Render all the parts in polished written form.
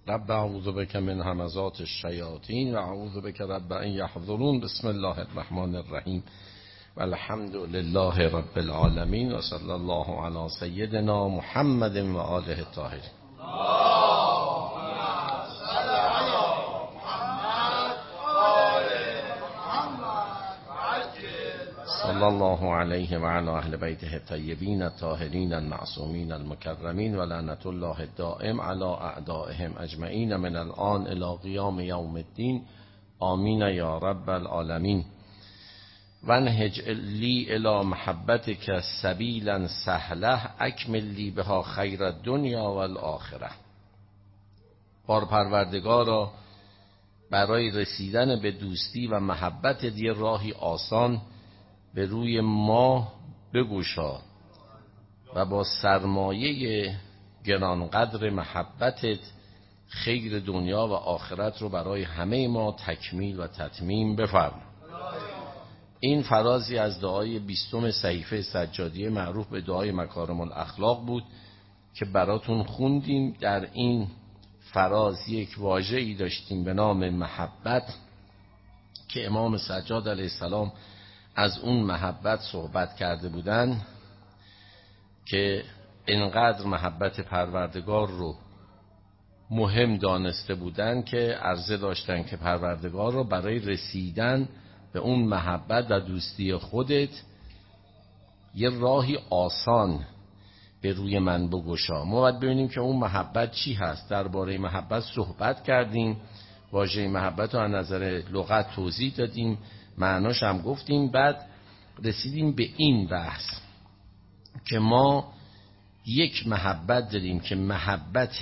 رب اعوذ بک من همزات الشیاطین و اعوذ بک رب ان یحضرون. بسم الله الرحمن الرحیم و الحمد لله رب العالمین و صلی الله علی سیدنا محمد و آله الطاهرین. صلی الله علیه و علی اهل بیته الطیبین الطاهرین المعصومین المکرمین و لعنت الله الدائم علی اعدائهم اجمعین من الان الی قیام یوم الدین. آمین یا رب العالمین. وانهج لی الی محبتک سبیلا سهله اکمل لی بها خیر الدنیا و الاخره. بار پروردگارا برای رسیدن به دوستی و محبت یه راهی آسان به روی ما بگشا و با سرمایه گرانقدر محبتت خیر دنیا و آخرت رو برای همه ما تکمیل و تتمیم بفرما. این فرازی از دعای 20 صحیفه سجادیه معروف به دعای مکارم الاخلاق بود که براتون خوندیم. در این فراز یک واژه‌ای داشتیم به نام محبت که امام سجاد علیه السلام از اون محبت صحبت کرده بودن که انقدر محبت پروردگار رو مهم دانسته بودن که عرضه داشتن که پروردگار رو برای رسیدن به اون محبت و دوستی خودت یه راهی آسان به روی من بگشا. ما باید ببینیم که اون محبت چی هست. درباره محبت صحبت کردیم، واژه محبت رو از نظر لغت توضیح دادیم، معناش هم گفتیم. بعد رسیدیم به این بحث که ما یک محبت داریم که محبت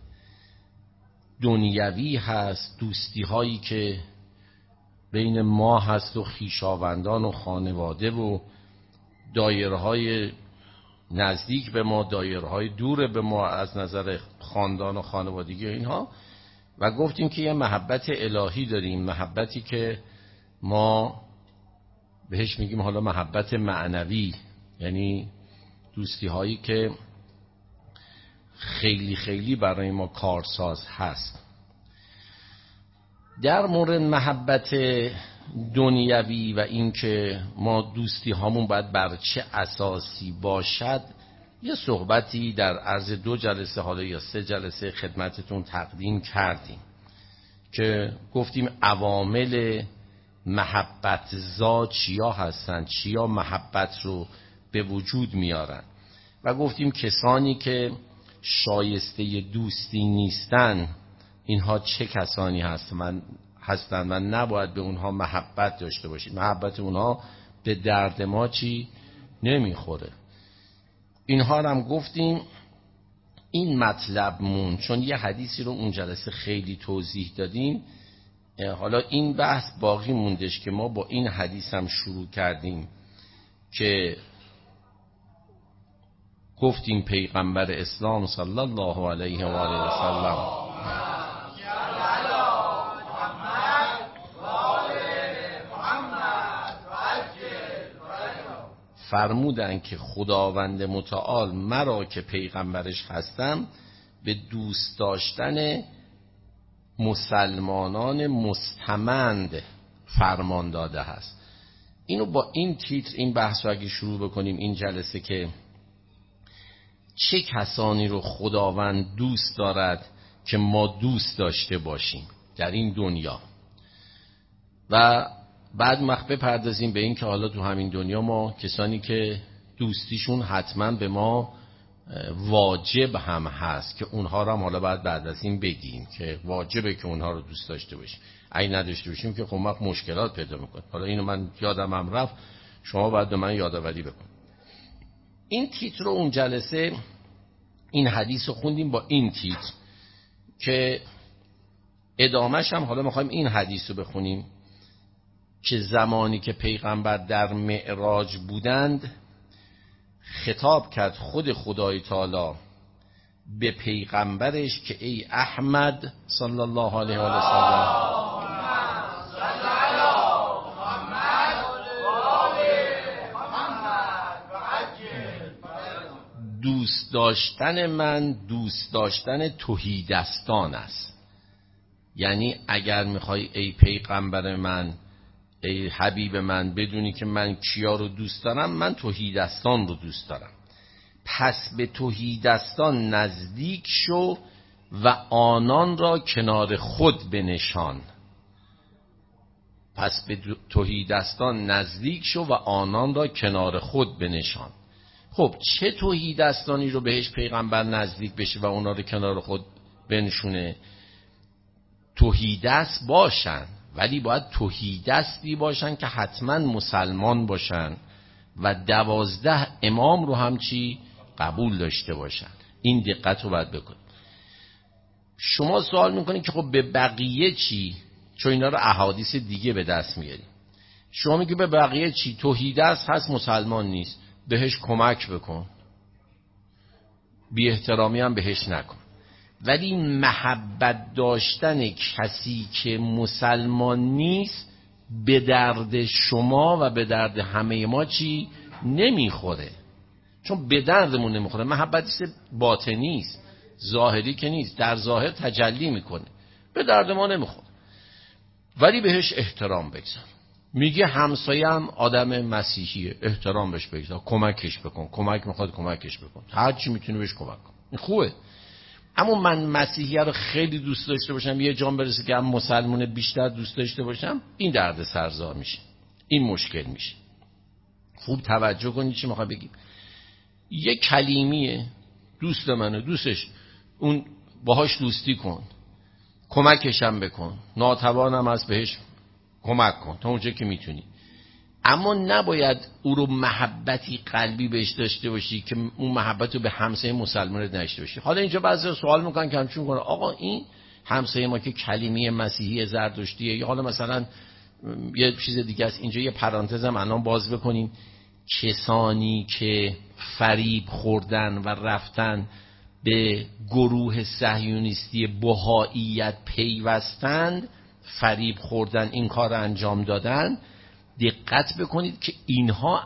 دنیوی هست، دوستی هایی که بین ما هست و خویشاوندان و خانواده و دایره های نزدیک به ما، دایره های دور به ما از نظر خاندان و خانوادگی و اینها. و گفتیم که یه محبت الهی داریم، محبتی که ما بهش میگیم حالا محبت معنوی، یعنی دوستی هایی که خیلی خیلی برای ما کارساز هست. در مورد محبت دنیوی و این که ما دوستی هامون باید بر چه اساسی باشد یه صحبتی در عرض 2 جلسه حالا یا 3 جلسه خدمتتون تقدیم کردیم که گفتیم عوامل محبت زا چیا هستن، چیا محبت رو به وجود میارن. و گفتیم کسانی که شایسته دوستی نیستن اینها چه کسانی هستن و نباید به اونها محبت داشته باشید. محبت اونها به درد ما چی نمیخوره. اینها هم گفتیم. این مطلب مون چون یه حدیثی رو اون جلسه خیلی توضیح دادیم، حالا این بحث باقی موندش که ما با این حدیث هم شروع کردیم که گفتیم پیغمبر اسلام صلی الله علیه و آله و سلم فرمودن که خداوند متعال مرا که پیغمبرش هستم به دوست داشتن مسلمانان مستمند فرمان داده هست. اینو با این تیتر این بحث رو اگه شروع بکنیم این جلسه که چه کسانی رو خداوند دوست دارد که ما دوست داشته باشیم در این دنیا، و بعد مخفه پردازیم به این که حالا تو همین دنیا ما کسانی که دوستیشون حتما به ما واجب هم هست که اونها رو هم حالا بعد از این بگیم که واجبه که اونها رو دوست داشته باشیم. اگه نداشته باشیم که خب مشکلات پیدا میکنه. حالا اینو من یادم هم رفت، شما باید به من یادآوری بکن. این تیتر رو اون جلسه این حدیث رو خوندیم با این تیتر که ادامهش هم حالا میخوایم این حدیث رو بخونیم که زمانی که پیغمبر در معراج بودند خطاب کرد خود خدای تعالی به پیغمبرش که ای احمد صلی الله علیه و سلم دوست دوست داشتن من دوست داشتن تهیدستان است. یعنی اگر میخوای ای پیغمبر من، ای حبیب من، بدونی که من کیا رو دوست دارم، من تهیدستان رو دوست دارم. پس به تهیدستان نزدیک شو و آنان را کنار خود بنشان. پس به تهیدستان نزدیک شو و آنان را کنار خود بنشان. خب چه تهیدستانی رو بهش پیغمبر نزدیک بشه و اونا رو کنار خود بنشونه؟ تهیدست باشن، ولی باید تهیدستی باشن که حتما مسلمان باشن و 12 امام رو هم چی قبول داشته باشن. این دقت رو باید بکن. شما سوال میکنید که خب به بقیه چی؟ چون اینا رو احادیث دیگه به دست میاریم. شما میگی به بقیه چی؟ تهیدست هست مسلمان نیست، بهش کمک بکن، بی احترامی هم بهش نکن. ولی محبت داشتن کسی که مسلمان نیست به درد شما و به درد همه ما چی نمیخوره. چون به دردمون نمیخوره. محبتیست باطنی است، ظاهری که نیست، در ظاهر تجلی میکنه، به درد ما نمیخوره. ولی بهش احترام بگذار. میگه همسایه هم آدم مسیحیه، احترام بهش بگذار، کمکش بکن، کمک میخواد کمکش بکن، هر چی میتونی بهش کمک کن، این خوبه. اما من مسیحیه رو خیلی دوست داشته باشم، یه جان برسه که هم مسلمان بیشتر دوست داشته باشم، این درد سرزا میشه، این مشکل میشه. خوب توجه کنید چی میخوام بگیم. یه کلیمیه، دوست منه، دوستش، اون باهاش دوستی کن، کمکش هم بکن، ناتوانم از بهش کمک کن تا اونجا که میتونی. اما نباید او رو محبتی قلبی بهش داشته باشی که اون محبت رو به همسایه مسلمان نداشته باشی. حالا اینجا بعضی سوال میکنن که همچون کنه آقا این همسایه ما که کلیمی مسیحی زرتشتیه، یا حالا مثلا یه چیز دیگه است. اینجا یه پرانتزم الان باز بکنیم. کسانی که فریب خوردن و رفتن به گروه صهیونیستی بهائیت پیوستند، فریب خوردن، این کار انجام دادن، دقت بکنید که اینها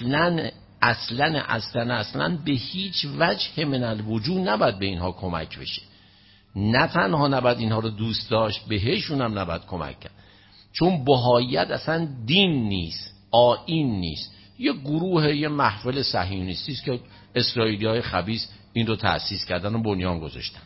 اصلا به هیچ وجه من الوجود نباید به اینها کمک بشه. نه تنها نباید اینها رو دوست داشت، بهشون هم نباید کمک کرد. چون بهائیت اصلا دین نیست، آیین نیست، یه گروه، یه محفل صهیونیستی است که اسرائیلی‌های خبیث این رو تأسیس کردن و بنیان گذاشتن.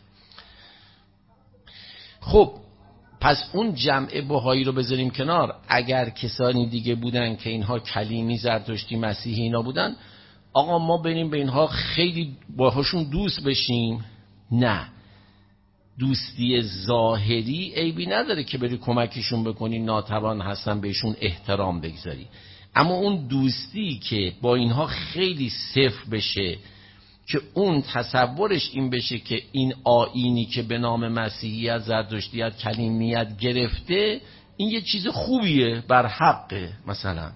خب پس اون جمع بهایی رو بذاریم کنار. اگر کسانی دیگه بودن که اینها کلیمی، زرتشتی، مسیحی اینا بودن، آقا ما بریم به اینها خیلی باهاشون دوست بشیم؟ نه. دوستی ظاهری عیبی نداره که بری کمکشون بکنی، ناتوان هستن بهشون احترام بگذاری. اما اون دوستی که با اینها خیلی صفر بشه، که اون تصورش این بشه که این آیینی که به نام مسیحیت، زرتشتیت، کلیمیت گرفته، این یه چیز خوبیه، بر حقه مثلا.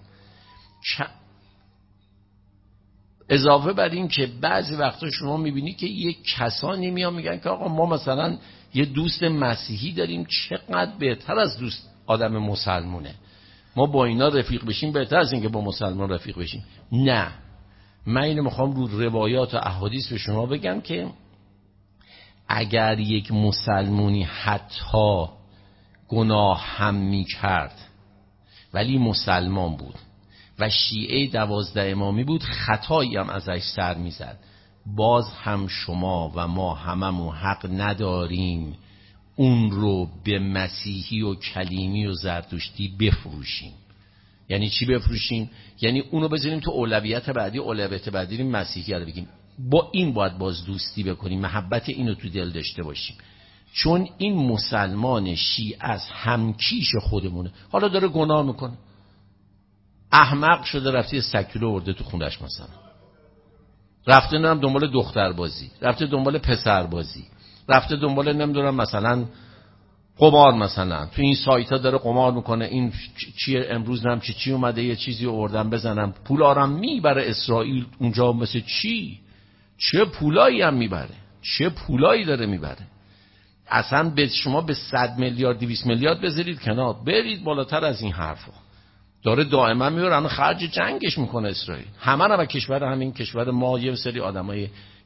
اضافه بر این که بعضی وقتا شما میبینی که یه کسانی میان میگن که آقا ما مثلا یه دوست مسیحی داریم، چقدر بهتر از دوست آدم مسلمونه، ما با اینا رفیق بشیم بهتر از این که با مسلمان رفیق بشیم. نه، من اینو میخوام رو روایات و احادیث به شما بگم که اگر یک مسلمونی حتی گناه هم میکرد ولی مسلمان بود و شیعه 12 امامی بود، خطایی هم ازش سر میزد، باز هم شما و ما هممون حق نداریم اون رو به مسیحی و کلیمی و زرتشتی بفروشیم. یعنی چی بفروشیم؟ یعنی اونو بذاریم تو اولویت بعدی، اولویت بعدی مسیحی رو بگیم. با این باید باز دوستی بکنیم، محبت اینو تو دل داشته باشیم، چون این مسلمان شیعه است، همکیش خودمونه. حالا داره گناه میکنه، احمق شده، رفته سکولو ورده تو خونش، مثلا رفته نمیدونم دنبال دختر بازی، رفته دنبال پسر بازی، رفته دنبال نمیدونم مثلا قمار، مثلا تو این سایت ها داره قمار میکنه. این چیه امروز نم چی اومده یه چیزی آوردن بزنم، پول آرام میبره اسرائیل اونجا، مثل چه پولایی هم میبره، چه پولایی داره میبره. اصلا به شما به 100 میلیارد 200 میلیارد بذارید کنار، برید بالاتر از این حرفا. داره دائما میبره، خرج جنگش میکنه اسرائیل. همه کشور همین کشور ما یه سری آدمای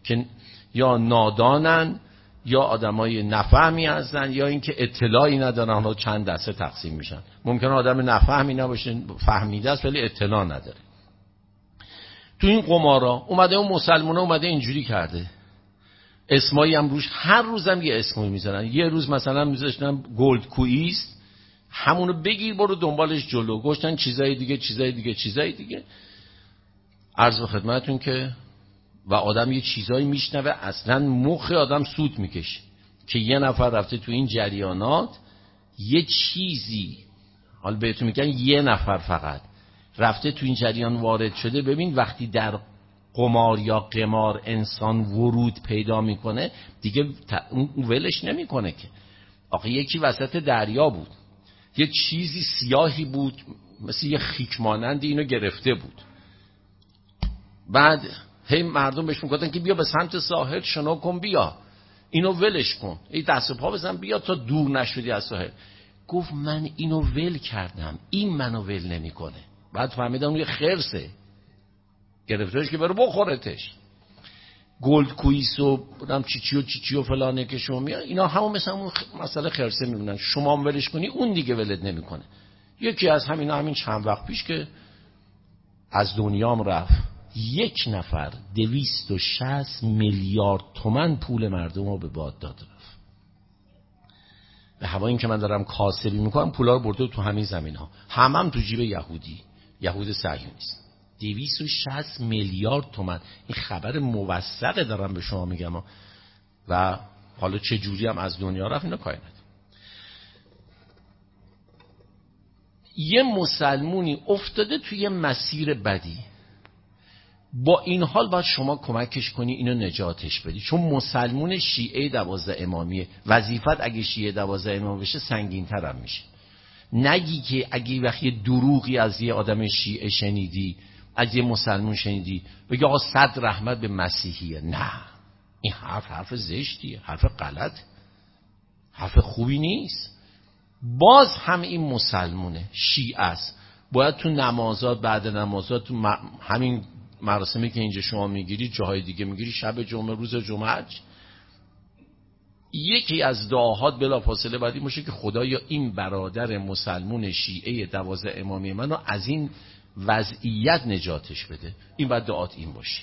که یا نادانن یا آدمای نفهمی هستن یا اینکه اطلاعی ندارن، حالا چند دسته تقسیم میشن. ممکنه آدم نفهمی نباشه، فهمیده است ولی اطلاع نداره. تو این قمارا اومده اون مسلمانه اومده اینجوری کرده، اسمایی هم روش، هر روزم یه اسمی میذارن. یه روز مثلا میذاشتن گلد کوئیست، همونو بگیر برو دنبالش جلو، گفتن چیزای دیگه. عرض به خدمتتون که و آدم یه چیزایی میشنوه اصلا مخ آدم سود میکشه که یه نفر رفته تو این جریانات یه چیزی، حالا بهتون میگن یه نفر فقط رفته تو این جریان وارد شده. ببین وقتی در قمار یا قمار انسان ورود پیدا میکنه دیگه اون ولش نمیکنه که. آخه یکی وسط دریا بود، یه چیزی سیاهی بود مثل یه خیک مانندی اینو گرفته بود، بعد هی مردم بهش میگفتن که بیا به سمت ساحل شنا کن، بیا اینو ولش کن، ای دست و پا بزن بیا تا دور نشدی از ساحل. گفت من اینو ول کردم، این منو ول نمیکنه. بعد فهمیدم یه خرسه گرفتهش که برو بخورتش. گلد کوئیس و چیچی و فلانه که شما میاد، اینا همون مثل اون مسئله خرسه میمونن، شما هم ولش کنی اون دیگه ولت نمیکنه. یکی از همین چند وقت پیش که از دنیام رفت، یک نفر 260 میلیارد تومان پول مردم رو به باد داد رفت. به هوا این که من دارم کاسبی میکنم پولا رو برده تو همین زمین ها، هم تو جیب یهود صهیونیست. 260 میلیارد تومان، این خبر موثقه دارم به شما میگم. و حالا چه جوری هم از دنیا رفت اینا کاری نداره. یه مسلمونی افتاده توی مسیر بدی، با این حال باید شما کمکش کنی، اینو نجاتش بدی، چون مسلمون شیعه 12 امامیه، وظیفت اگه شیعه 12 امام بشه سنگین تر هم میشه. نگی که اگه وقتی دروغی از یه آدم شیعه شنیدی، از یه مسلمون شنیدی، بگی آقا 100 رحمت به مسیحیه. نه، این حرف زشتیه، حرف غلط، حرف خوبی نیست. باز هم این مسلمونه شیعه است، باید تو نمازات، بعد نمازات، تو همین مراسمی که اینجا شما میگیری جاهای دیگه میگیری، شب جمعه، روز جمعه، یکی از دعاهات بلافاصله باید این باشه که خدایا این برادر مسلمون شیعه 12 امامی منو از این وضعیت نجاتش بده. این باید دعات این باشه.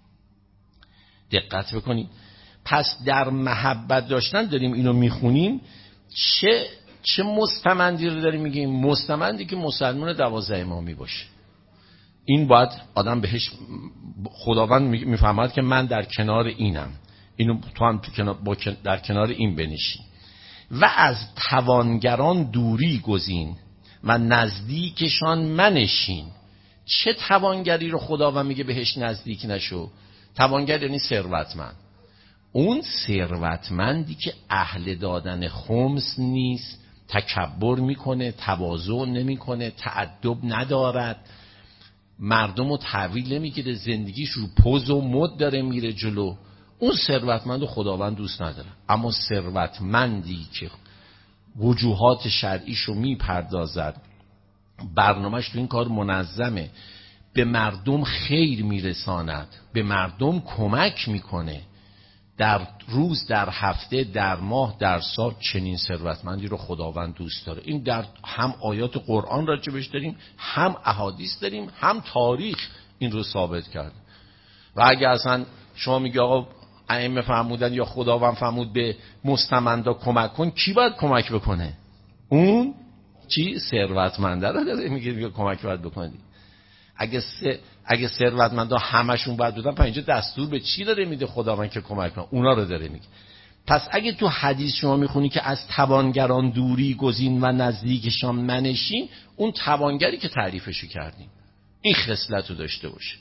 دقت بکنید. پس در محبت داشتن داریم اینو میخونیم. چه مستمندی رو داریم میگیم؟ مستمندی که مسلمون 12 امامی باشه. این باید آدم بهش، خداوند میفهمد که من در کنار اینم، اینو تو هم در کنار این بنشین. و از توانگران دوری گزین و نزدیکشان منشین. چه توانگری رو خداوند میگه بهش نزدیک نشو؟ توانگر یعنی ثروتمند. اون ثروتمندی که اهل دادن خمس نیست، تکبر میکنه، تواضع نمیکنه، تأدب ندارد، مردم رو تحویل نمیگیره، زندگیش رو پوز و مد داره میره جلو، اون ثروتمند رو خداوند دوست نداره. اما ثروتمندی که وجوهات شرعیشو میپردازد، برنامهش تو این کار منظمه، به مردم خیر میرساند، به مردم کمک میکنه، در روز، در هفته، در ماه، در سال، چنین ثروتمندی رو خداوند دوست داره. این در هم آیات قرآن راجبش داریم، هم احادیث داریم، هم تاریخ این رو ثابت کرده. و اگه اصلا شما میگی آقا ائمه فرمودن یا خداوند فرمود به مستمندا کمک کن، کی باید کمک بکنه؟ اون چی ثروتمنده رو داره میگه کمک باید بکنی. اگه ثروتمندا همشون باید بدن، اینجا دستور به چی داره میده خداوند که کمک کنه؟ اونا رو داره میگه. پس اگه تو حدیث شما میخونی که از توانگران دوری گزین و نزدیکشان منشین، اون توانگری که تعریفشو کردیم این خصلت رو داشته باشه.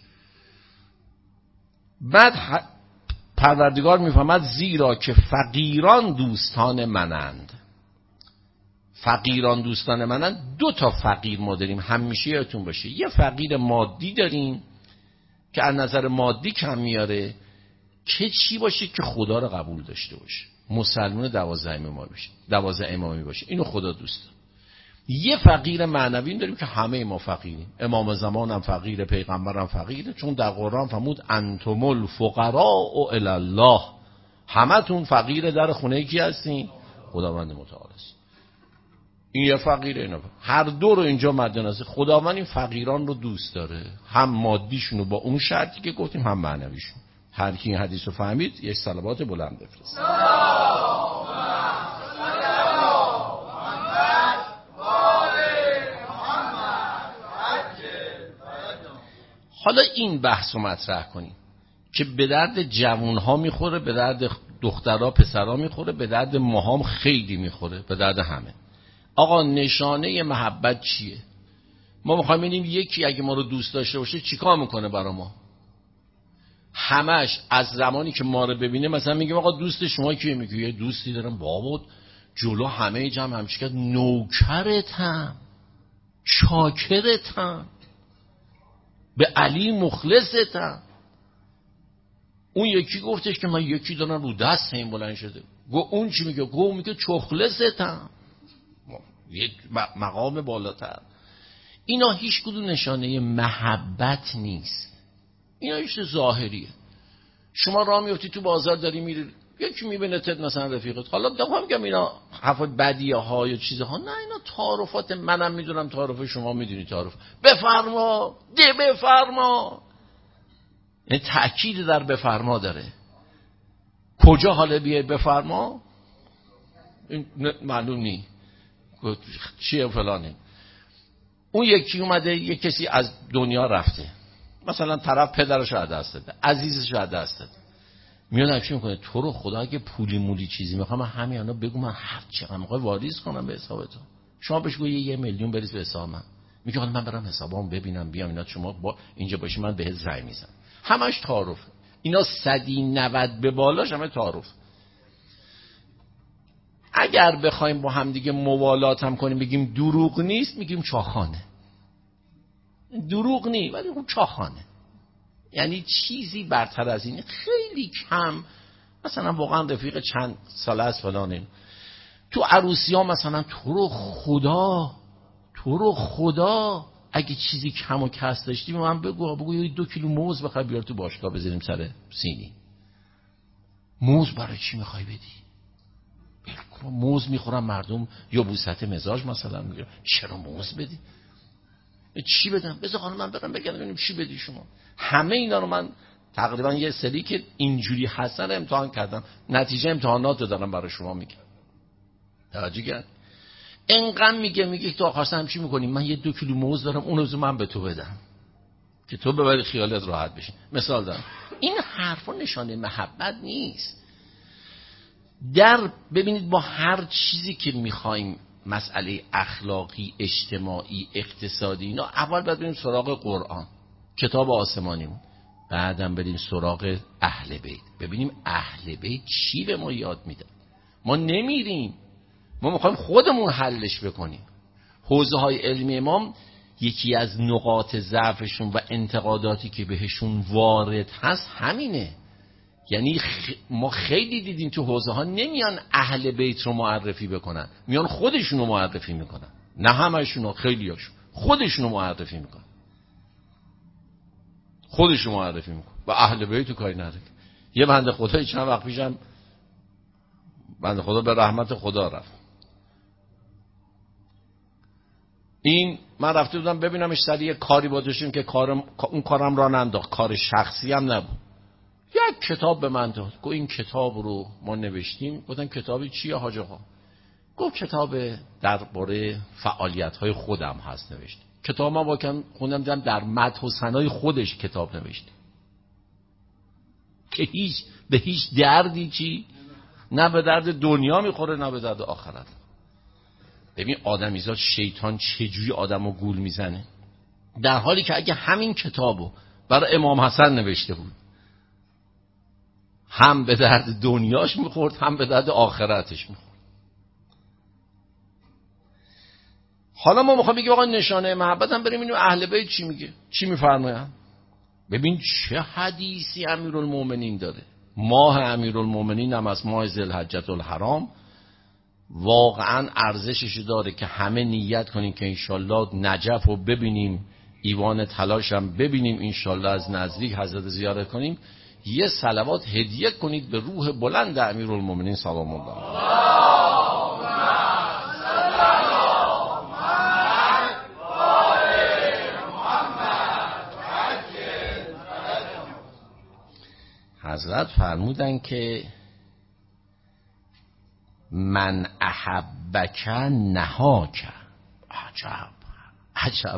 بعد پروردگار میفهمد زیرا که فقیران دوستان منند. فقیران دوستان منند. 2 تا فقیر ما داریم، همیشه یادتون باشه. یه فقیر مادی داریم که از نظر مادی کم میاره، که چی باشه؟ که خدا رو قبول داشته باشه، مسلمان 12 امامی باشه، 12 امامی باشه، اینو خدا دوست داره. یه فقیر معنوی داریم که همه ما فقیریم. امام زمان هم فقیره، پیغمبر هم فقیره، چون در قرآن فرمود انتم الفقراء الی الله، همتون فقیر در خونه کی هستین؟ خداوند متعال است. این یه فقیره، اینا هر دو رو اینجا مد نظر. خداوند این فقیران رو دوست داره، هم مادیشون رو با اون شرطی که گفتیم، هم معنویشون. هر کی این حدیث رو فهمید یک صلوات بلند بفرست. حالا این بحث رو مطرح کنیم که به درد جوانها میخوره، به درد دخترها پسرها میخوره، به درد ماهام خیلی میخوره، به درد همه. آقا نشانه محبت چیه؟ ما میخوایم ببینیم یکی اگه ما رو دوست داشته باشه چیکار میکنه برا ما؟ همش از زمانی که ما رو ببینه مثلا میگیم آقا دوست شما کیه؟ میگه یه دوستی دارم بابا جلو همه جمع همچی کرد نوکرتم، شاکرتم، به علی مخلصتم. اون یکی گفتش که من یکی دارم رو دست این بلند شده. گو اون چی میگه؟ گو میگه چخلصتم، یک مقام بالاتر. اینا هیچ کدوم نشانه محبت نیست، اینا هیچ ظاهریه. شما راه میفتی تو بازار داری میری، یکی میبینه تد مثلا رفیقت، حالا دفعه میگم اینا حرفات بدیه ها یا چیزها، نه اینا تعارفات، منم میدونم تعارف، شما میدونی تعارف. بفرما ده بفرما، این تأکید در بفرما داره. کجا حالا بیای بفرما این معلوم نی چیه فلانه. اون یکی اومده یک کسی از دنیا رفته، مثلا طرف پدرش رو از دست داده، عزیزش رو از دست داده، میاد همچی میکنه تو رو خدا اگه پولی مولی چیزی میخوام من همیانا بگو، من هر چقدر میخوای واریز کنم به حساب تو. شما بهش بگو 1 میلیون بریز به حساب من، میگه حالا من برم حسابام ببینم بیام اینا، شما با اینجا باشی من بهت زنگ میزنم. همش تعارف. اینا 190 به بالاش همه تعارف. اگر بخوایم با هم دیگه موالات هم کنیم بگیم دروغ نیست، میگیم چاخانه. دروغ نیست ولی اون چاخانه، یعنی چیزی برتر از اینه خیلی کم. مثلا واقعا رفیق چند سال از فلانه تو عروسی ها مثلا تو رو خدا اگه چیزی کم و کس داشتی به من بگو 2 کیلو موز بخوای بیار تو باشگاه بذاریم سر سینی. موز برای چی میخوای بدی؟ موز میخورن مردم یا بوست مزاج مثلا میگه چرا موز بدی؟ چی بدم؟ بذار خانم من برم بگم ببینیم چی بدی شما. همه اینا رو من تقریبا یه سری که اینجوری هستن امتحان کردم، نتیجه امتحانات رو دارم برای شما میگم. توجه کن. انقدر میگه تو آخرش هم چی میکنی؟ من یه 2 کیلو موز دارم اون روز من به تو بدم که تو ببری خیالت راحت بشی. مثال دارم. این حرفا نشانه محبت نیست. ببینید با هر چیزی که میخوایم مسئله اخلاقی، اجتماعی، اقتصادی، اینا اول باید بریم سراغ قرآن، کتاب آسمانیمون، بعدم بریم سراغ اهل بیت، ببینیم اهل بیت چی به ما یاد میدن. ما نمیریم، ما میخوایم خودمون حلش بکنیم. حوزه های علمی امام یکی از نقاط ضعفشون و انتقاداتی که بهشون وارد هست همینه. یعنی ما خیلی دیدیم تو حوزه ها نمیان اهل بیت رو معرفی بکنن، میان خودشون رو معرفی میکنن. نه همشون، خیلی هاشون خودشون رو معرفی میکنن، خودشون معرفی میکنن و اهل بیت رو کاری نداره. یه بنده خدایی چند وقت پیشم، بنده خدا به رحمت خدا رفت، این من رفته بودم ببینمش سر یه کاری بودشون که اون کارم را ننداخت، کار شخصی هم نبود. یک کتاب به من داد، گفت این کتاب رو ما نوشتیم. گفتم کتابی چیه حاج آقا؟ گفت کتاب درباره فعالیت‌های خودم هست نوشت. کتاب من واقعا خوندم دیدم در مدح و ثنای خودش کتاب نوشته که به هیچ دردی چی نه به درد دنیا میخوره نه به درد آخرت. ببین آدمیزاد شیطان چجوری آدمو گول میزنه، در حالی که اگه همین کتابو برای امام حسن نوشته بود هم به درد دنیاش میخورد هم به درد آخرتش میخورد. حالا ما میخوام بگیم آقا نشانه محبت هم بریم اینو اهل بیت چی میگه، چی میفرماید. ببین چه حدیثی امیرالمومنین داره. ماه امیرالمومنین هم از ماه ذوالحجة الحرام واقعا ارزشش داره که همه نیت کنیم که انشالله نجف رو ببینیم، ایوان تلاش هم ببینیم، انشالله از نزدیک حضرت زیارت کنیم. یه صلوات هدیه کنید به روح بلند امیرالمومنین سلام الله علیه. حضرت فرمودن که من احبک نهاک. عجب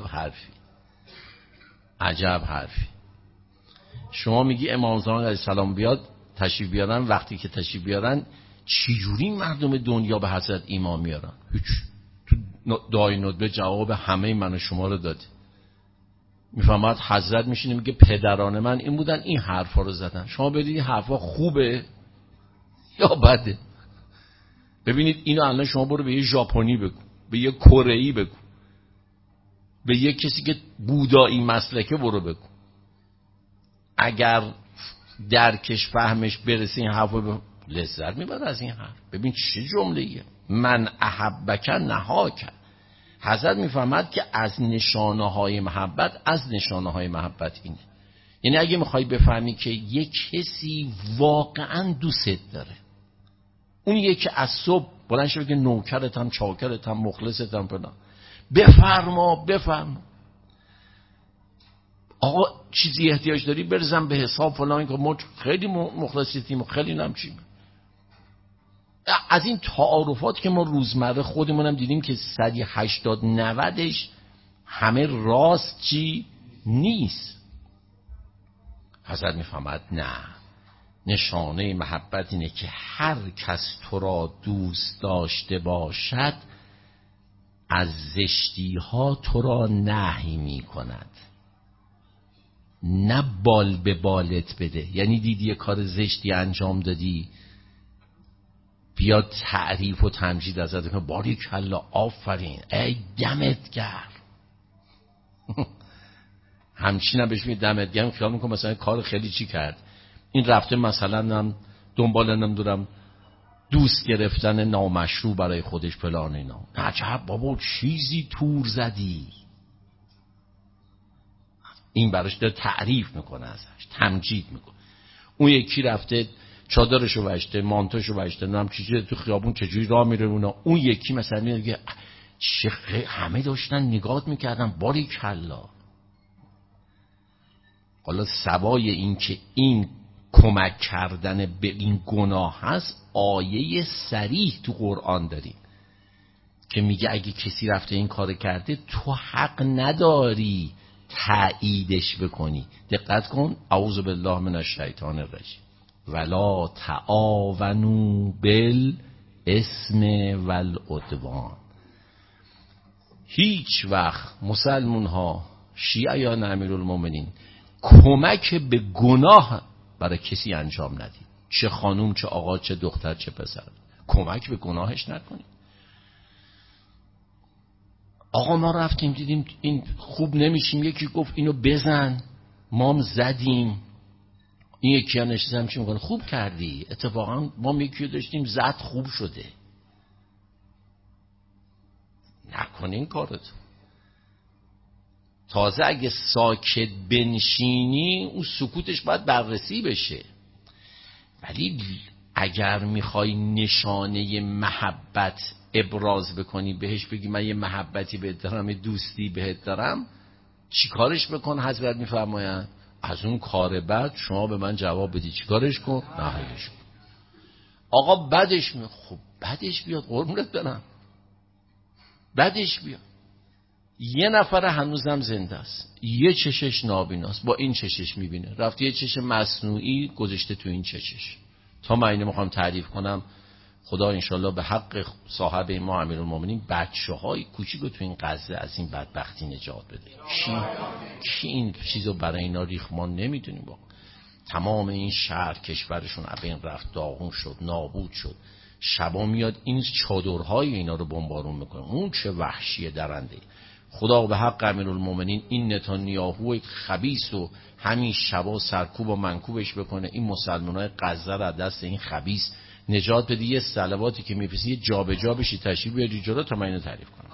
حرفی. شما میگی امام زمان علیه السلام بیاد تشریف بیارن، وقتی که تشریف بیارن چجوری مردم دنیا به حضرت ایمان میارن؟ هیچ. تو دعای ندبه جواب همه من و شما رو دادی. میفهمد حضرت میشینه میگه پدران من این بودن، این حرفا رو زدن. شما ببینید این حرفا خوبه یا بده؟ ببینید اینو الان شما برو به یه ژاپنی بگو، به یه کره‌ای بگو، به یه کسی که بودایی مسلکه برو بگو، اگر درکش فهمش برسه این حرفو لذت میبره از این حرف. ببین چه جمله‌ایه، من احبک نهاک. حضرت میفهمد که از نشانه‌های محبت اینه. یعنی اگه میخوای بفهمی که یک کسی واقعا دوست داره، اون یکی از صبح بلند شه بگه نوکرتم، چاکرتم، مخلصتم فلان، بفرما آقا چیزی احتیاج داری برزم به حساب فلان، که ما خیلی مخلصیتیم و خیلی نمچیم. از این تعارفات که ما روزمره خودمونم دیدیم که 180-90 همه راست چی نیست. حضرت میفهمد نه، نشانه محبت اینه که هر کس تو را دوست داشته باشد از زشتی ها تو را نهی می کند، نه بال به بالت بده. یعنی دیدی یه کار زشتی انجام دادی، بیا تعریف و تمجید ازت کنه، باریکلا آفرین ای دمت گرم. همچین هم بهش میگه دمت گرم، خیال میکنه مثلا کار خیلی چی کرد. این رفته مثلا هم دنبال نمیدونم دوست گرفتن نامشروع برای خودش فلان اینا. عجب بابا چیزی تور زدی. این براش داره تعریف میکنه، ازش تمجید میکنه. اون یکی رفته چادرشو بشته، مانتوشو بشته، نمیدونم چیزی تو خیابون چجوری راه میره اونا. اون یکی مثلا میگه همه داشتن نگات میکردن، باریکلا. حالا سوای این که این کمک کردن به این گناه هست، آیه صریح تو قرآن داریم که میگه اگه کسی رفته این کار کرده تو حق نداری تأییدش بکنی. دقت کن، اعوذ بالله من الشیطان الرجیم، ولا تعاونوا بالاسم والعدوان. هیچ وقت مسلمون ها، شیعیان امیرالمومنین، کمک به گناه برای کسی انجام ندید، چه خانوم، چه آقا، چه دختر، چه پسر. کمک به گناهش نکنید. آقا ما رفتیم دیدیم این خوب نمیشیم، یکی گفت اینو بزن، مام زدیم، این یکی ها نشستم چی میکنه، خوب کردی، اتفاقا ما یکی داشتیم زد خوب شده. نکنین کارتو. تازه اگه ساکت بنشینی اون سکوتش باید بررسی بشه. ولی اگر میخوای نشانه محبت ابراز بکنی، بهش بگی من یه محبتی بهت دارم، یه دوستی بهت دارم، چی کارش بکن؟ حضرت میفرمایند از اون کار بد شما به من جواب بدی، چی کارش کن؟ نهایش کن. آقا بدش میاد، خب بدش بیاد، قربونت برم، بدش بیاد. یه نفر هنوزم زنده است، یه چشش نابیناست، با این چشش میبینه، رفت یه چش مصنوعی گذاشته تو این چشش. تا من اینو میخوام تعریف کنم، خدا انشالله به حق صاحب ما امیرالمومنین بچه های کوچیکو تو این غزه از این بدبختی نجات بده. کی این چیزو برای اینا ریخ؟ ما نمیدونیم. با تمام این شهر کشورشون بین رفت، داغون شد، نابود شد. شبا میاد این چادرهای اینا رو بمبارون میکنه. اون چه وحشی درنده. خدا به حق امیرالمومنین این نتانیاهو خبیث و همین شبا سرکوب و منکوبش بکنه، این مسلمانای غزه را دست این خبیث نجات بدی، یه صلواتی که میفرستی یه جابجا بشی تشریف بیاری جلو تا من اینو تعریف کنم.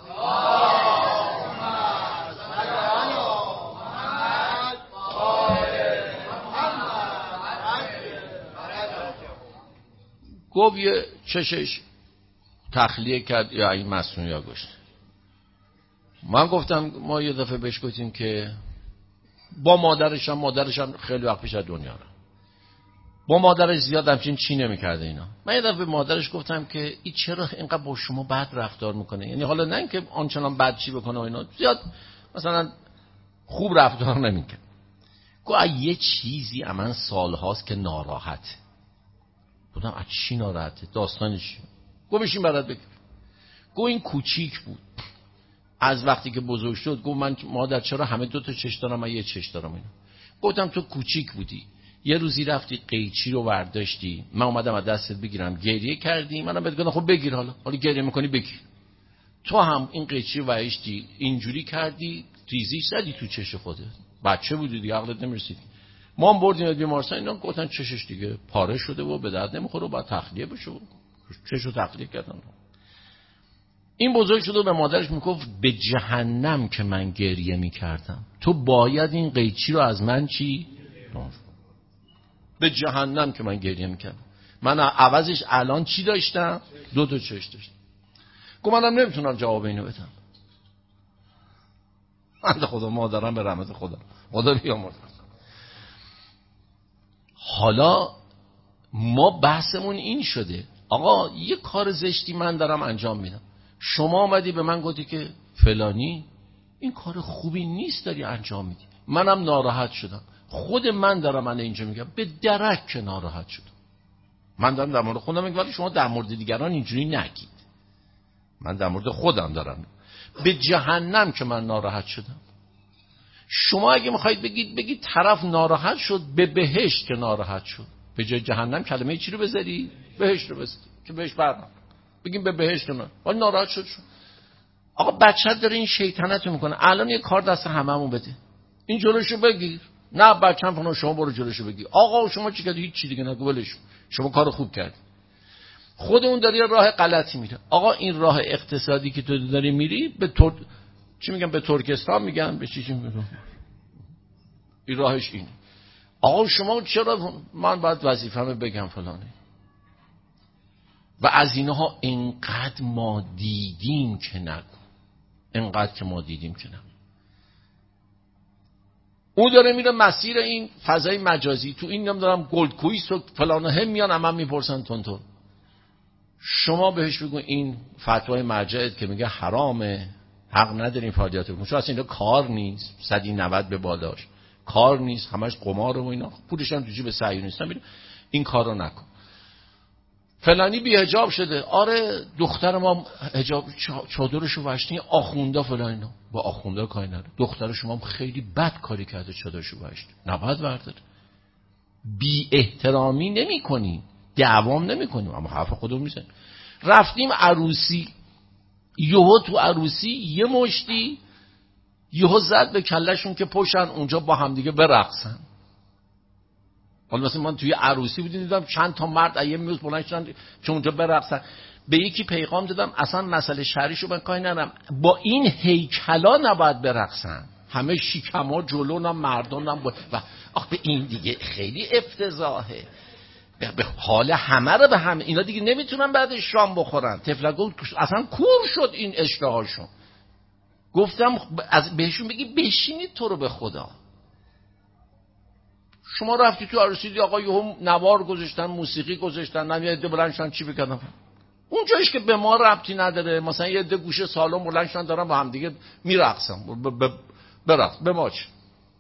گفت یه چشش تخلیه کرد یا این مصنوعی ها گشت. من گفتم ما یه دفعه بهش گفتیم که با مادرشم خیلی وقت پیش از دنیا رو با مادرش زیاد همچین چی نمی‌کرده اینا. من یه دفعه به مادرش گفتم که این چرا اینقدر با شما بد رفتار میکنه، یعنی حالا نه اینکه آنچنان بد چی بکنه و اینا، زیاد مثلا خوب رفتار نمیکنه. گفت یه چیزی من سالهاست که ناراحته. گفتم از چی ناراحته؟ داستانش چیه؟ گفت بشین برات بگم. گفت این کوچیک بود، از وقتی که بزرگ شد گفت من مادر چرا همه 2 تا چش دارم من یه چش دارم اینا. گفتم تو کوچیک بودی یه روزی رفتی قیچی رو برداشتی، من اومدم از دستت بگیرم گریه کردی، منم بهت گفتم خب بگیر، حالا گریه میکنی بگیر. تو هم این قیچی رو وحشتی اینجوری کردی ریزیش زدی تو چش خودت، بچه بودی دیگه عقلت نمیرسید. ما هم بردیم بیمارستان، اینا گفتن چشش دیگه پاره شده و به درد نمیخوره و باید تخلیه بشه. چشو تخلیه کردن. این بزرگ شد و به مادرش میگفت به جهنم که من گریه میکردم، تو باید این قیچی رو از من چی؟ به جهنم که من گریه میکردم، من عوضش الان چی داشتم؟ 2 تا چش داشتم. گفت منم نمیتونم جواب اینو بدم. من خدا مادرم به رحمت خدا بیامرزه. حالا ما بحثمون این شده آقا یه کار زشتی من دارم انجام میدم، شما آمدی به من گفتی که فلانی این کار خوبی نیست داری انجام میدی، منم ناراحت شدم. خود من دارم اینجا میگم به درک که ناراحت شدم. من دارم در مورد خودم میگم ولی شما در مورد دیگران اینجوری نگید. من در مورد خودم دارم. به جهنم که من ناراحت شدم. شما اگه میخواید بگید طرف ناراحت شد، به بهشت که ناراحت شد. به جای جهنم کلمه چی رو بذاری؟ بهشت رو بذاری که بهش برم بگیم به بهشت نه، ولی ناراحت شد. آقا بچه‌ت داره این شیطنتو میکنه، الان یه کار دست هممون بده، این جلوشو بگیر. نه بچه‌م فلان، شما برو جلوشو بگیر. آقا شما چی کردی؟ هیچ چی دیگه نگو، ولش. شما کارو خوب کردی. خود اون داری راه غلطی میره. آقا این راه اقتصادی که تو داری میری به چی میگن، به ترکستان میگن، به چی میگن، این راهش اینه. آقا شما چرا من باید وظیفه‌مو بگم فلانه؟ و از اینها انقدر ما دیدیم که نگو، انقدر که ما دیدیم که نگو. اون داره میره مسیر این فضای مجازی، تو این نمیدونم گلدکویست و فلانه هم میان هم میپرسن تون. شما بهش بگو این فتوای مرجعت که میگه حرامه، حق ندارین فعالیت بکنید، چون اصلا اینا کار نیست، 190 به بالاش کار نیست، همش قمار و اینا، پولش هم تو جیب صهیونیستا میره، این کارو نکن. فلانی بی حجاب شده، آره دختر ما حجاب چادرشو وشتی، آخونده فلان، با آخونده کاری نداره. دختر شما خیلی بد کاری کرده چادرشو وشت، نباید برداره. بی احترامی نمی‌کنی، دعوام نمی‌کنیم، اما حرف خودمون میزنیم. رفتیم عروسی، یهو تو عروسی یه مشتی یهو زد به کلهشون که پشن اونجا با هم دیگه برقصن. حالا مثلا من توی عروسی بودیم دیدم چند تا مرد ایه میوز بلند شدن که اونجا برقصن. به یکی پیغام دادم اصلا مسئله شرعیشو من کاری ندارم، با این هیکلا نباید برقصن، همه شیکما جلو هم مردان هم و آخ به این دیگه خیلی افتضاحه، به حال همه رو به همه اینا دیگه نمیتونن بعد شام بخورن. تفلگو اصلا کور شد این اشتهاشون. گفتم از بهشون بگی بشینید تو رو به خدا. شما رفتی تو عروسی دی آقا یهو نوار گذاشتن، موسیقی گذاشتن، نه یه عده بلندشن چی بکنن اونجایش که به ما ربطی نداره، مثلا یه عده گوشه سالن بلندشن دارن با هم دیگه میرقصن، برقص به ما چه.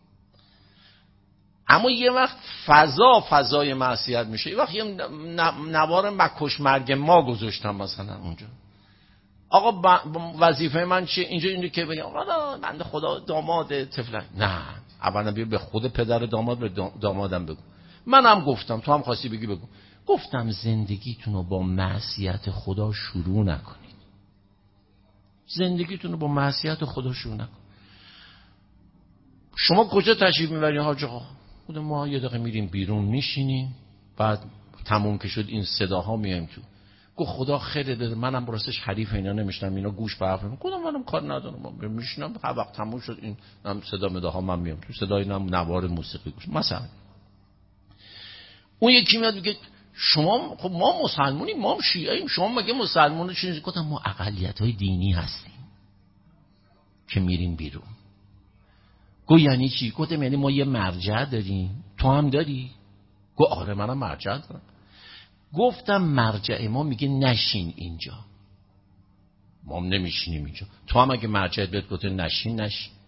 اما یه وقت فضای معصیت میشه، یه وقت یه نوار مکش مرگ ما گذاشتن مثلا اونجا. آقا وظیفه من چیه اینجا که بگم آقا بنده خدا داماد طفلک؟ نه، اولا بیا به خود پدر داماد به دامادم بگو. منم گفتم، تو هم خواستی بگی بگو. گفتم زندگیتون رو با معصیت خدا شروع نکنید. زندگیتون رو با معصیت خدا شروع نکنید. شما کجا تشریف میبرین حاج آقا؟ خود ما یه دقیقه میریم بیرون میشینیم، بعد تموم که شد این صداها میایم تو. گفت خدا خیر داره، منم راستش حریف اینا نمیشنم، اینا گوش به حرف گفتم منم کار ندارم، میشنم هر وقت تموم شد این صدا مداها من میام تو، صدای نوار موسیقی گوش مثلا. اون یکی میاد میگه شما خب ما مسلمونیم، ما شیعه‌ایم، شما مگه مسلمون چیزی؟ گفتم ما اقلیت‌های دینی هستیم که میریم بیرون. گفت یعنی چی؟ گفتم یعنی ما یه مرجع داریم، تو هم داری؟ گفت آره منم مرجع دارم. گفتم مرجع ما میگه نشین اینجا، ما هم نمیشینیم اینجا، تو هم اگه مرجعت بهت گفته نشین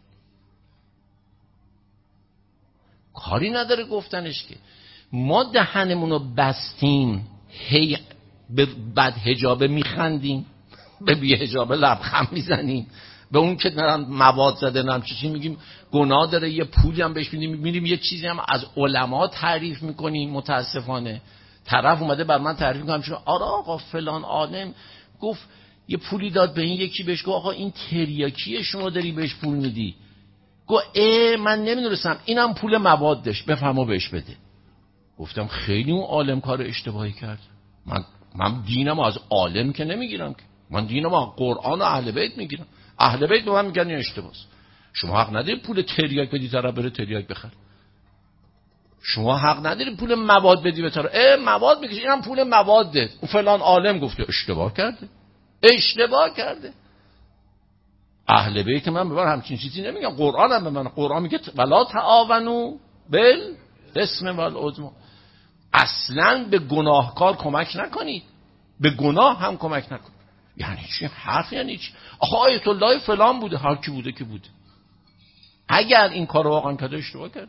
کاری نداره گفتنش که. ما دهنمونو بستیم، هی به بد حجابه میخندیم، به بی حجابه لبخند میزنیم، به اون که نرم مواد زده نرم چیزی میگیم گناه داره، یه پولی هم بهش میدیم، یه چیزی هم از علما تعریف میکنیم. متاسفانه طرف اومده بر من تعریف میکنم چون آره آقا فلان عالم گفت یه پولی داد به این یکی، بهش گفت آقا این تریاکیه شما داری بهش پول میدی. گفت من نمیدونستم اینم پول موادش، بفهمو بهش بده. گفتم خیلی اون عالم کار اشتباهی کرد. من دینم از عالم که نمیگیرم که، من دینم از قرآن و اهل بیت میگیرم. اهل بیت به من میگن این اشتباهه. شما حق نداری پول تریاک بدی طرف بره تریاک بخره. شما حق نداری پول مواد بدی به طرف مواد میگه اینم پول مواده. اون فلان عالم گفته اشتباه کرده. اهل بیت من به من همچین چیزی نمیگن، قرآن هم به من، قرآن میگه ولا تعاونوا بالاسم والعدوان. اصلا به گناهکار کمک نکنید، به گناه هم کمک نکنید. یعنی چی حرف؟ یعنی چی؟ آخه آیت الله فلان بوده، هر کی بوده که بوده. اگر این کار واقعا کرده اشتباه کرده.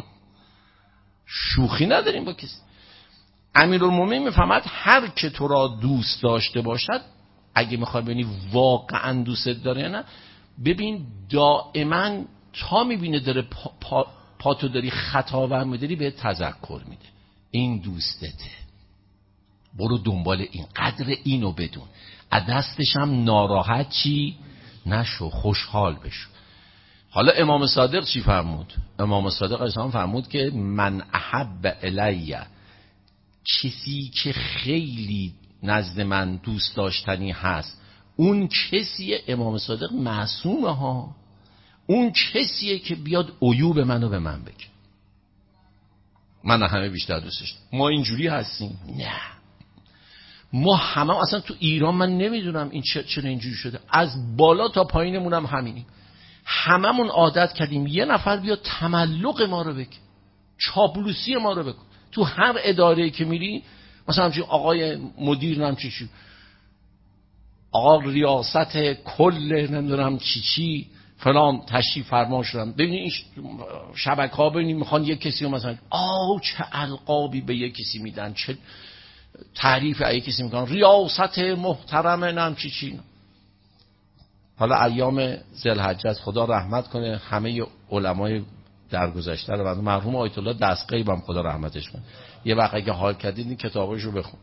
شوخی نداریم با کسی. امیرالمومنین میفهمد هر که تو را دوست داشته باشد، اگه میخوای ببینی واقعا دوست داره یا نه، ببین دائما تا میبینه داره پاتو داری خطا برمیداری به تذکر میده این دوستته، برو دنبال این، قدر اینو بدون، از دستش هم ناراحت چی نشو، خوشحال بشو. حالا امام صادق چی فرمود؟ امام صادق اسلام فرمود که من احب الی، کسی که خیلی نزد من دوست داشتنی هست، اون کسیه، امام صادق معصومه ها، اون کسیه که بیاد عیوب منو به من بگه. من همه بیشتر دوستش. ما اینجوری هستیم؟ نه، ما همه اصلا تو ایران من نمیدونم این چرا اینجوری شده، از بالا تا پایینمون هم همینیم. هممون عادت کردیم یه نفر بیاد تملق ما رو بگه، چاپلوسی ما رو بگه. تو هر اداره که میری مثلا همچین آقای مدیر نمیشه، آقا ریاست کل نمیدونم چی فلان تشریف فرما شدم. ببینید این شبکه ها ببینید میخوان یک کسی رو مثلا چه القابی به یک کسی میدن، چه تعریف یک کسی میکنن، ریاست محترم نم چی. حالا ایام ذوالحجه خدا رحمت کنه همه علمای درگذشته رو، مرحوم آیت الله دستقیب هم خدا رحمتش کنه، یه وقت اگه حال کردید این کتاباشو بخون.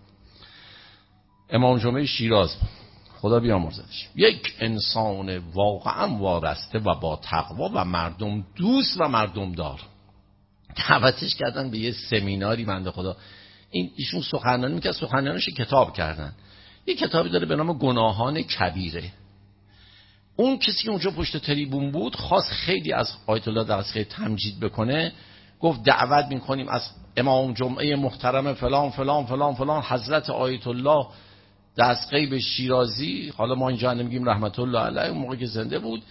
امام جمعه شیراز خدا بیامرزدش، یک انسان واقعا وارسته و با تقوا و مردم دوست و مردم دار، دعوتش کردن به یه سمیناری. بنده خدا ایشون سخنرانی میکرد، سخنرانیش کتاب کردن، یه کتابی داره به نام گناهان کبیره. اون کسی که اونجا پشت تریبون بود خواست خیلی از آیت الله دستقیب تمجید بکنه، گفت دعوت میکنیم از امام جمعه محترم فلان فلان فلان فلان حضرت آیت الله دستقیب شیرازی، حالا ما اینجا نمیگیم رحمت الله علیه، اون موقع که زنده بود،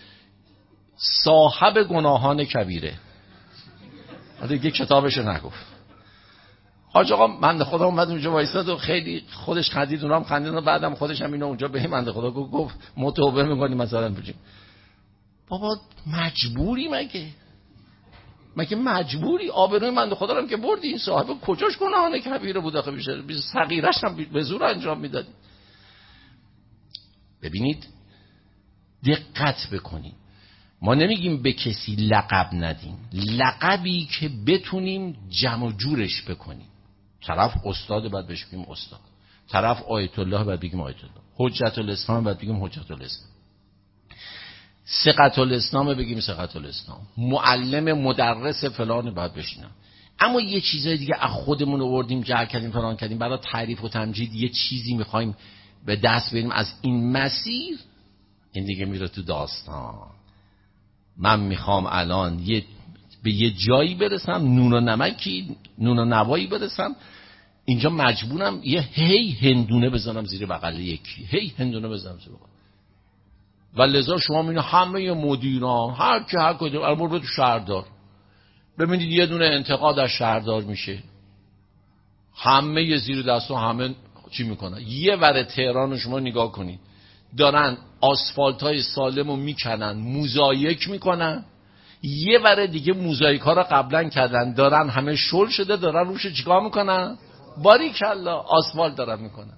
صاحب گناهان کبیره. حالا دیگه کتابشو نگفت. حاج آقا بنده خدا اومد اونجا وایساد و خیلی خودش خندید، اونام خندیدن و بعدم خودش هم اینو اونجا به بنده خدا گفت ما توبه می‌کنیم مثلا بگیم. بابا مجبوری مگه مجبوری؟ آبروی بنده خدا رو که بردی، این صاحب کجاش گناهان کبیره بود آخه، بیشتر صغیرش هم به زور انجام میدادی. ببینید دقت بکنید، ما نمیگیم به کسی لقب ندیم، لقبی که بتونیم جمع و جورش بکنیم. طرف استاد بعد بهش بگیم استاد، طرف آیت الله بعد بگیم آیت الله، حجت الاسلام بعد بگیم حجت الاسلام، ثقة الاسلام بگیم ثقة الاسلام، معلم مدرس فلان بعد بشینم. اما یه چیزای دیگه از خودمون آوردیم جعل کردیم فلان کردیم، برای تعریف و تمجید یه چیزی میخوایم به دست بیاریم از این مسیر، این دیگه میره تو داستان. من میخوام الان به یه جایی برسم، نون و نوایی برسم، اینجا مجبورم یه هندونه بزنم زیر بغل یکی، هندونه بزنم زیر بغل. و لذا شما میبینید همه مدیران هر کدوم الان تو شهردار ببینید یه دونه انتقاد از شهردار میشه، همه یه زیر دست و همه چی میکنن. یه ور تهران شما نگاه کنید، دارن آسفالت های سالمو میکنن، موزاییک میکنن. یه ور دیگه موزاییک ها رو قبلا کردن، دارن همه شل شده، دارن روش چیکار میکنن؟ باریکلا آسفالت دارن میکنن.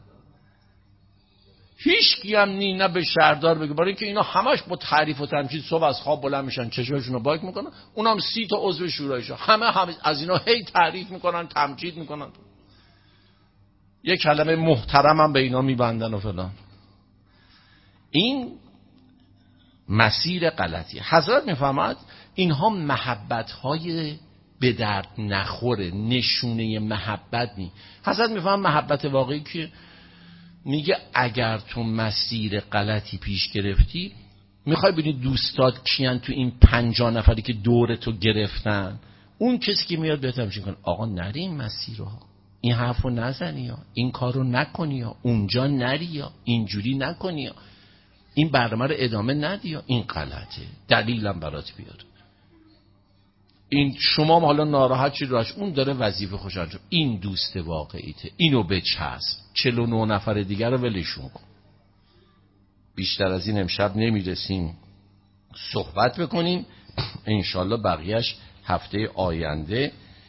هیچ کی هم نه به شهردار بگه، برای اینکه اینا همش با تعریف و تمجید صبح از خواب بلند میشن چشمشون رو باک میکنن، اونم 30 تا عضو شورایش همه از اینا هی تعریف میکنن تمجید میکنن، یه کلمه محترم هم به اینا میبندن و فلان. این مسیر غلطی. حضرت میفهمد اینها محبت های به درد نخوره، نشونه محبت نی. حضرت میفهم محبت واقعی که میگه اگر تو مسیر غلطی پیش گرفتی، میخوای ببینی دوستات کیان تو این 50 نفری که دور تو گرفتن، اون کسی که میاد بهت همچین کنه آقا نری این مسیر رو، این حرفو نزنی یا این کارو نکنی یا اونجا نری یا اینجوری نکنی یا این برنامه رو ادامه ندی یا این غلطه، دلیلم برات بیار. این شما حالا ناراحت شید راش، اون داره وظیفه خوش انجام. این دوست واقعیته، اینو بچسب، 49 نفر دیگر رو ولشون کن. بیشتر از این امشب نمیرسیم صحبت بکنیم، انشالله بقیهش هفته آینده.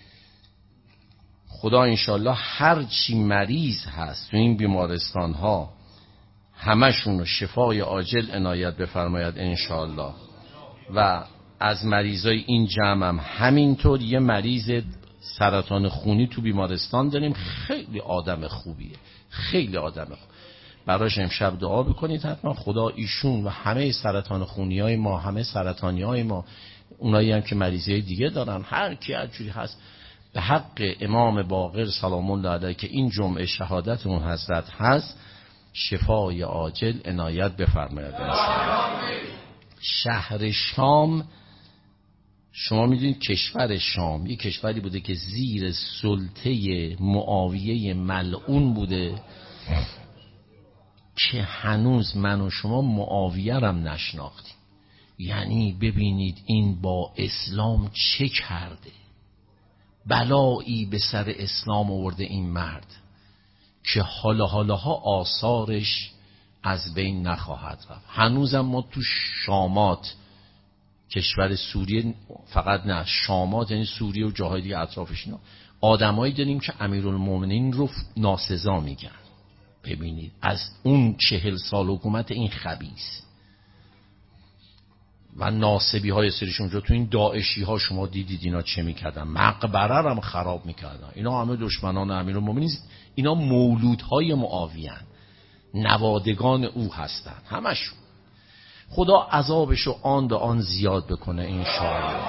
خدا انشالله هر چی مریض هست تو این بیمارستان ها همشون رو شفای عاجل عنایت بفرماید انشالله. و از مریضای این جمع هم همینطور، یه مریض سرطان خونی تو بیمارستان داریم، خیلی آدم خوبیه، خیلی آدم خوب. براش امشب دعا بکنید حتما، خدا ایشون و همه سرطان خونی های ما، همه سرطانی های ما، اونایی هم که مریضی دیگه دارن، هر کی هر جوری هست، به حق امام باقر سلام الله علیه که این جمعه شهادت اون حضرت هست، شفای عاجل عنایت بفرماید. شهر شام، شما میدونید کشور شام یک کشوری بوده که زیر سلطه معاویه ملعون بوده که هنوز من و شما معاویه رم نشناختیم. یعنی ببینید این با اسلام چه کرده، بلایی به سر اسلام آورده این مرد که حالاها آثارش از بین نخواهد رفت. هنوزم ما تو شامات، کشور سوریه فقط نه، شامات یعنی سوریه و جاهای دیگه اطرافش، اینا آدمایی داریم که امیرالمومنین رو ناسزا میگن. ببینید از اون 40 سال حکومت این خبیث و ناسبی های سریشون جو، تو این داعشی ها شما دیدید اینا چه میکردن، مقبره هم خراب میکردن. اینا همه دشمنان امیرالمومنین، اینا مولودهای معاویه، نوادگان او هستن همشون. خدا عذابشو آن به آن زیاد بکنه انشاءالله.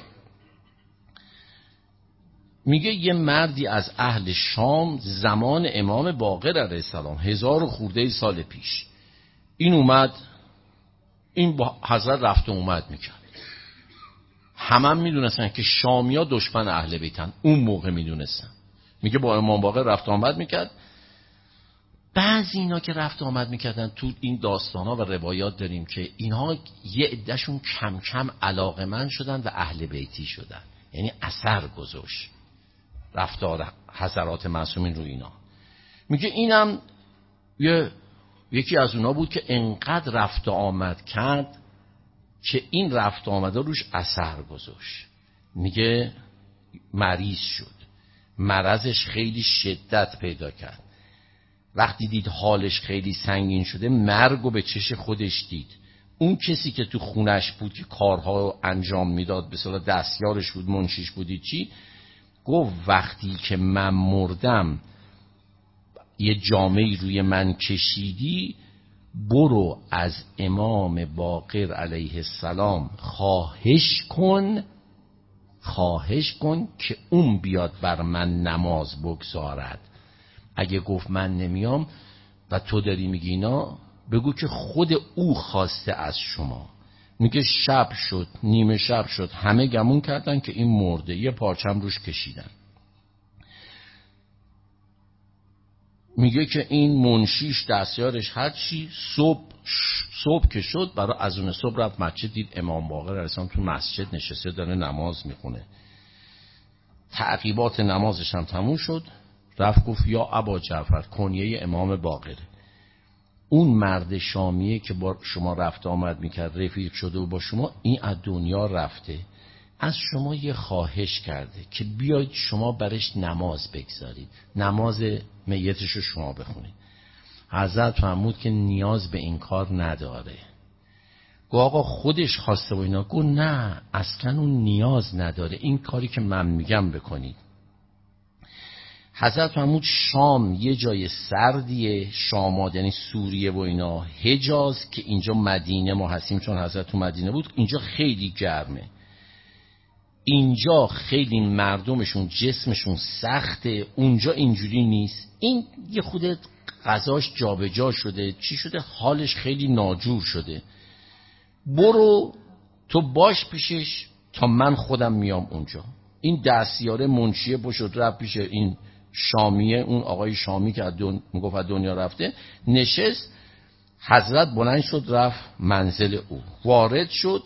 میگه یه مردی از اهل شام زمان امام باقر علیه السلام 1000 خورده سال پیش، این اومد، این با حضرت رفت و اومد میکرد. همه میدونستن که شامیا دشمن اهل بیتن، اون موقع میدونستن. میگه با امام باقر رفت و آمد میکرد. بعضی اینا که رفت و آمد میکردن تو این داستانا و روایات داریم که اینها یه عدهشون کم کم علاقمند شدن و اهل بیتی شدن، یعنی اثر گذاشت رفتار حضرات معصومین رو اینا. میگه اینم یکی از اونا بود که انقدر رفت و آمد کرد که این رفت و آمده روش اثر گذاشت. میگه مریض شد، مرضش خیلی شدت پیدا کرد. وقتی دید حالش خیلی سنگین شده، مرگو به چش خودش دید. اون کسی که تو خونش بود که کارها انجام میداد، به اصطلاح دستیارش بود، منشیش بودی چی، گفت وقتی که من مردم یه جامه‌ای روی من کشیدی، برو از امام باقر علیه السلام خواهش کن خواهش کن که اون بیاد بر من نماز بگذارد. اگه گفت من نمیام و تو داری میگی اینا، بگو که خود او خواسته از شما. میگه شب شد، نیمه شب شد، همه گمون کردن که این مرده، یه پارچم روش کشیدن. میگه که این منشیش دستیارش هرچی صبح که شد، برای اذان صبح رفت مسجد، دید امام باقر علیه السلام تو مسجد نشسته داره نماز میخونه. تعقیبات نمازش هم تموم شد، رفت گفت یا ابا جعفر، کنیه امام باقره. اون مرد شامیه که با شما رفت آمد میکرد، رفیق شده و با شما، این از دنیا رفته، از شما یه خواهش کرده که بیاید شما برش نماز بگذارید، نماز میتش رو شما بخونید. حضرت فرمود که نیاز به این کار نداره. گو آقا خودش خواسته و اینا. گو نه، اصلا اون نیاز نداره، این کاری که من میگم بکنید. حضرت فرمود شام یه جای سردیه، شامات یعنی سوریه و اینا، حجاز که اینجا مدینه ما هستیم، چون حضرت تو مدینه بود، اینجا خیلی گرمه، اینجا خیلی مردمشون جسمشون سخته، اونجا اینجوری نیست. این یه خود غذاش جابجا شده، چی شده، حالش خیلی ناجور شده. برو تو باش پیشش تا من خودم میام اونجا. این دستیاره منشیه بشد رفت پیش این شامیه، اون آقای شامی که میگفت از دنیا رفته، نشست. حضرت بلند شد رفت منزل او، وارد شد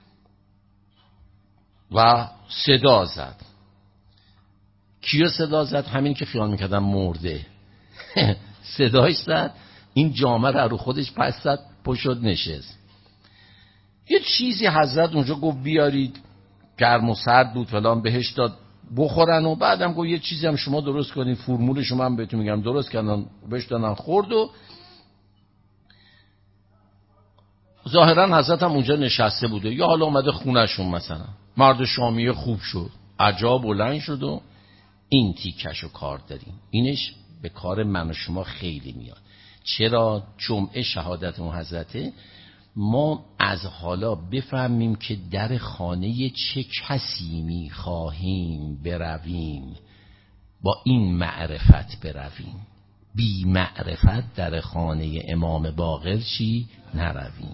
و صدا زد. کیو صدا زد؟ همین که خیال میکردم مرده. صداش زد، این جامعه رو خودش پس زد، پشت نشست. یه چیزی حضرت اونجا گفت بیارید، گرم و سرد بود فلان، بهش داد بخورن و بعدم گفت یه چیزی هم شما درست کنید، فرمول شما هم بهتون میگم درست کردن، بهش دادن خورد و ظاهرا حضرت هم اونجا نشسته بوده یا حالا اومده خونهشون مثلا. مرد شامیه خوب شد، عجاب بلند شد و این تیکشو کار داریم، اینش به کار من و شما خیلی میاد. چرا؟ جمعه شهادت اون حضرته، ما از حالا بفهمیم که در خانه چه کسی میخواهیم برویم، با این معرفت برویم، بی معرفت در خانه امام باقر چی نرویم.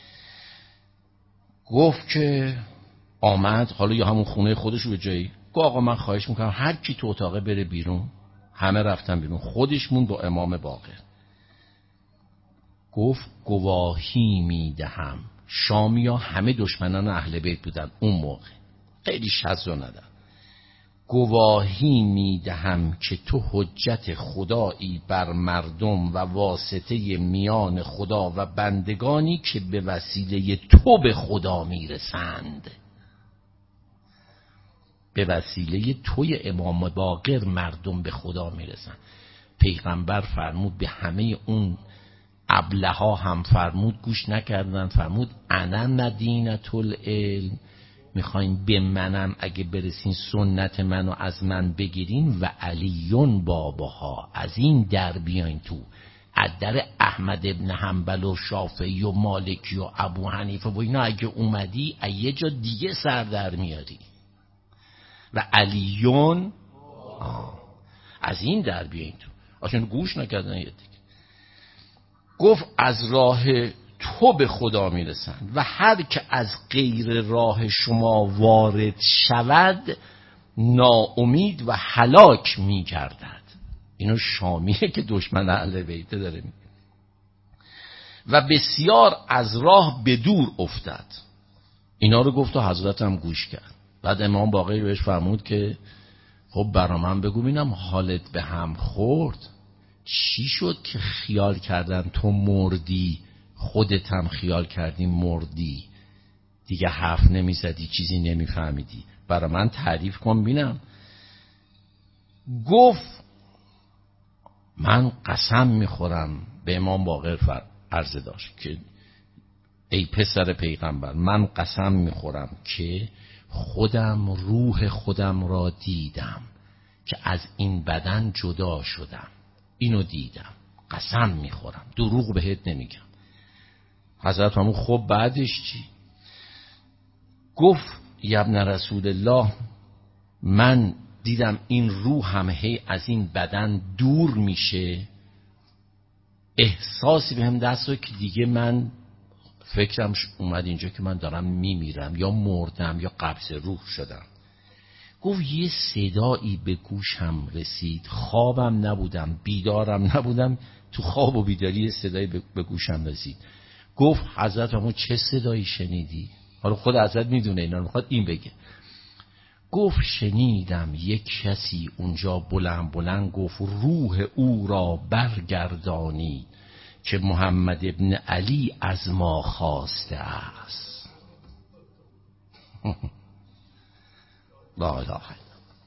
گفت که آمد، حالا یا همون خونه خودشو به جایی، گفت آقا من خواهش میکنم هر کی تو اتاقه بره بیرون. همه رفتن بیرون، خودش مون با امام باقر. گفت گواهی میدهم، شامیا همه دشمنان اهل بیت بودن اون موقع، خیلی شذ و ندن. گواهی میدهم که تو حجت خدایی بر مردم و واسطه میان خدا و بندگانی که به وسیله تو به خدا میرسند. به وسیله توی امام باقر مردم به خدا میرسند. پیغمبر فرمود، به همه اون ابلها هم فرمود، گوش نکردن. فرمود انا مدینة العلم، میخواین به منم اگه برسین سنت منو از من بگیرین، و علیون بابها، از این در بیاین تو، از در احمد ابن حنبل و شافعی و مالکی و ابو حنیفه و اینا اگه اومدی از یه جا دیگه سر در میاری. و علیون از این در بیاین تو، آشان گوش نکردن یه دیگه. گفت از راه تو به خدا میرسند و هر که از غیر راه شما وارد شود ناامید و هلاک میگردد. اینو شامیه که دشمن اهل بیت داره میگه. و بسیار از راه به دور افتد. اینا رو گفت و حضرت هم گوش کرد. بعد امام باقری بهش فرمود که خب برا من بگو بینم حالت به هم خورد، چی شد که خیال کردن تو مردی، خودت هم خیال کردی مردی، دیگه حرف نمیزدی، چیزی نمیفهمیدی، برا من تعریف کن بینم. گفت من قسم میخورم، به امام باقر عرضه داشت که ای پسر پیغمبر، من قسم میخورم که خودم روح خودم را دیدم که از این بدن جدا شدم، اینو دیدم، قسم میخورم، دروغ بهت نمیگم. حضرت همون خب بعدش چی؟ گفت یا ابن رسول الله، من دیدم این روح هم هی از این بدن دور میشه، احساسی بهم دست داد که دیگه من فکرم اومد اینجا که من دارم میمیرم یا مردم یا قبض روح شدم. گفت یه صدایی به گوشم رسید، خوابم نبودم بیدارم نبودم، تو خواب و بیداری صدایی به گوشم رسید. گفت حضرت اما چه صدایی شنیدی؟ حالا خود حضرت میدونه اینا رو، میخواد این بگه. گفت شنیدم یک کسی اونجا بلند بلند گفت روح او را برگردانی که محمد ابن علی از ما خواسته است. لا اله الا الله.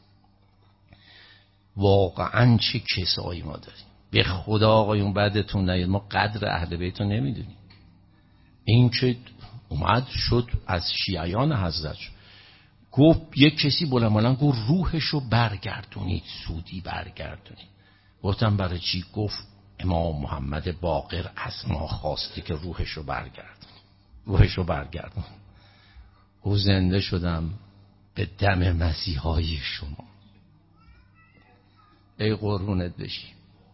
واقعا چه کسایی ما داریم. به خدا آقایون بعدتون نیاد، ما قدر اهل بیت رو نمیدونیم. این که اومد شد از شیعیان حضرت شد. گفت یک کسی بلند گفت روحشو برگردونید، سودی برگردونید. گفتم برای چی؟ گفت امام محمد باقر از ما خواسته که روحشو برگردون. گفت زنده شدم به دم مسیحای شما. ای قربونت بشی.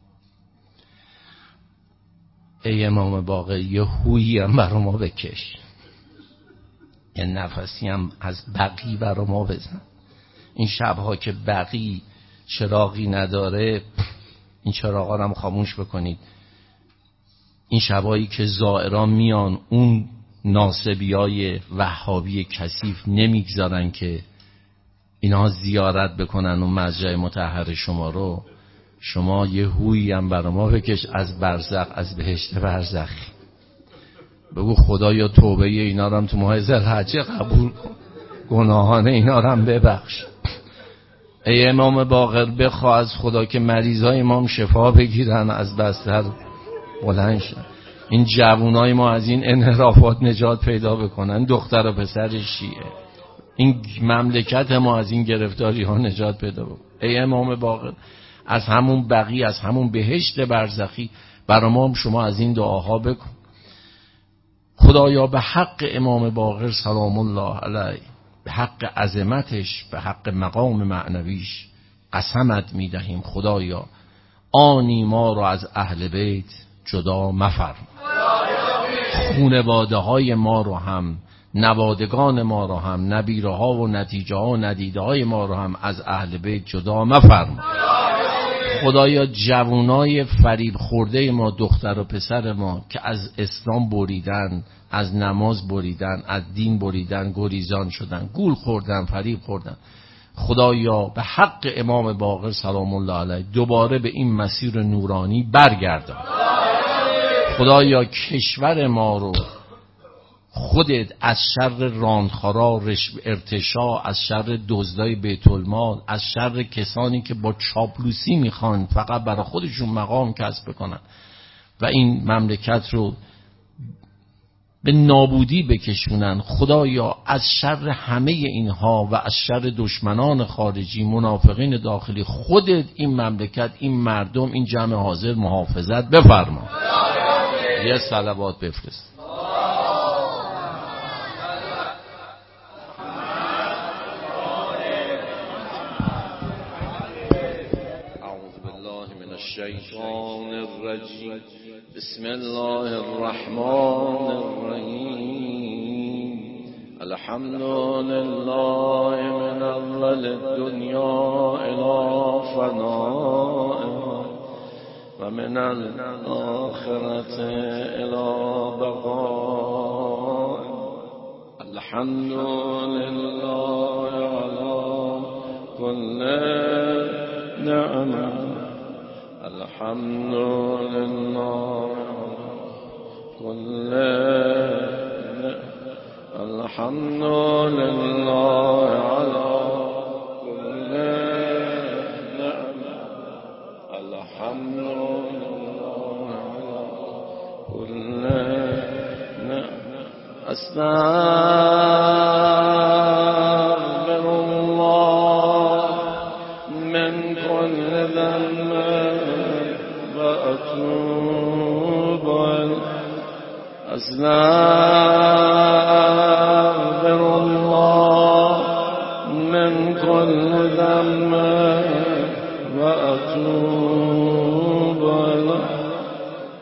ای امام باقر یه هویی هم برا ما بکش، یه نفسی هم از بقی برا ما بزن. این شبها که بقی چراغی نداره، این چراغا رو هم خاموش بکنید. این شبایی که زائران میان، اون ناصبیای وهابی کثیف نمیگذارن که اینها زیارت بکنن اون مسجد مطهر شما رو. شما یه هویی هم برا ما بکش از برزخ، از بهشت برزخی. بگو خدایا توبه اینا رو هم تو ماه ذوالحجه قبول کن، گناهان اینا رو هم ببخش. ای امام باقر بخواه از خدا که مریضای امام شفا بگیرن، از بستر بلند شن، این جوونای ما از این انحرافات نجات پیدا بکنن، دختر و پسر شیعه، این مملکت ما از این گرفتاری ها نجات پیدا بکنن. ای امام باقر از همون بقی، از همون بهشت برزخی برا ما هم شما از این دعاها بکن. خدایا به حق امام باقر سلام الله علیه، به حق عظمتش، به حق مقام معنویش قسمت میدهیم خدایا آنی ما رو از اهل بیت جدا مفرما. خونواده های ما رو هم، نوادگان ما رو هم، نبیره ها و نتیجه ها و ندیده های ما رو هم از اهل بیت جدا مفرما. خدایا جوانای فریب خورده ما، دختر و پسر ما که از اسلام بریدن، از نماز بریدن، از دین بریدن، گریزان شدن، گول خوردن، فریب خوردن، خدایا به حق امام باقر سلام الله علیه دوباره به این مسیر نورانی برگردان. خدایا کشور ما رو خودت از شر راندخارا، ارتشا، از شر دزدای بیت المال، از شر کسانی که با چاپلوسی میخوان فقط برای خودشون مقام کسب بکنن و این مملکت رو به نابودی بکشونن، خدایا از شر همه اینها و از شر دشمنان خارجی، منافقین داخلی، خودت این مملکت، این مردم، این جمع حاضر محافظت بفرما. یه صلوات بفرست. الشیطان الرجیم. بسم الله الرحمن الرحیم. الحمد لله من اول الدنیا الى فنائها و من الاخرة الى بقائها. الحمد لله على كل نعمة. الحمد لله كل الحمد لله على كل نعمة. الحمد لله على كل نعمة. أستغفر الله من كل ذنب وأتوب أستغفر الله من كل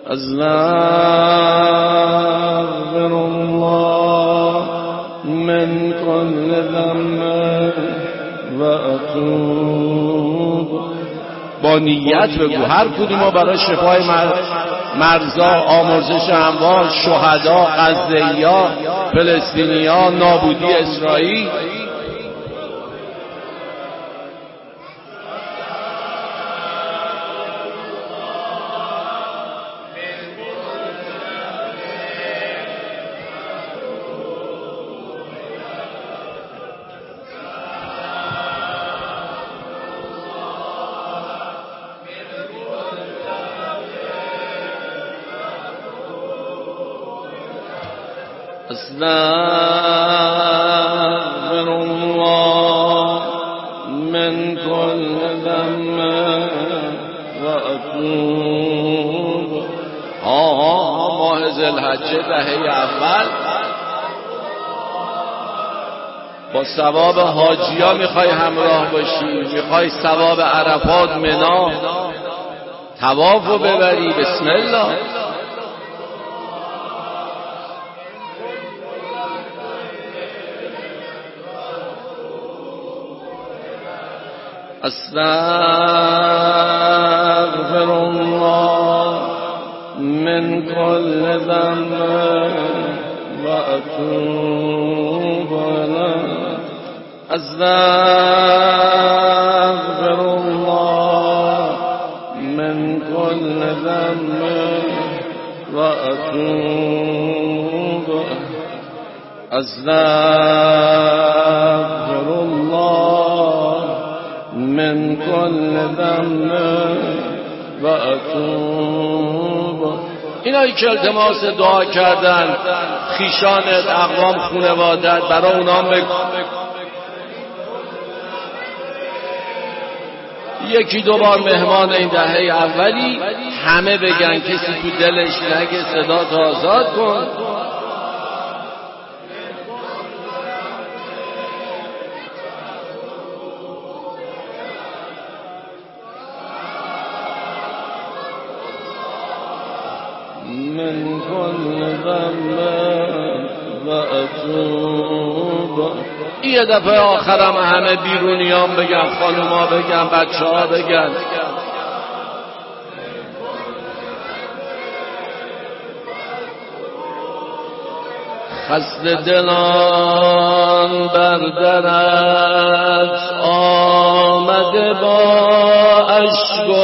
استغفر الله من كل ذنب و اتوب. با نیت بگو هر کدومو برای شفای مرزا، آمرزش اموال، شهدا، غزه‌یا، فلسطینیا، نابودی اسرائیل. استغفر الله من كل ذنب و اتوب. ماه ذوالحجه دهه اول با ثواب حاجیا میخوای همراه باشی، میخوای ثواب عرفات، منا، طوافو ببری. بسم الله. استغفر الله من كل ذنب و اتوب الیه. استغفر الله من كل ذنب و اتوب. استغفر الله من كل ذنب و اتوب. اینایی که التماس دعا کردن، خیشانت، اقوام، خانوادت، برای اونام بگو. یکی دو بار مهمان این دهه اولی همه بگن، کسی تو دلش نگه، صدا تا آزاد کن. من كل ذنب و اتوب. یه دفعه آخرم همه بیرونیان بگن، خانوما بگن، بچه ها بگن. خسته دلان بر درت آمده با اشک و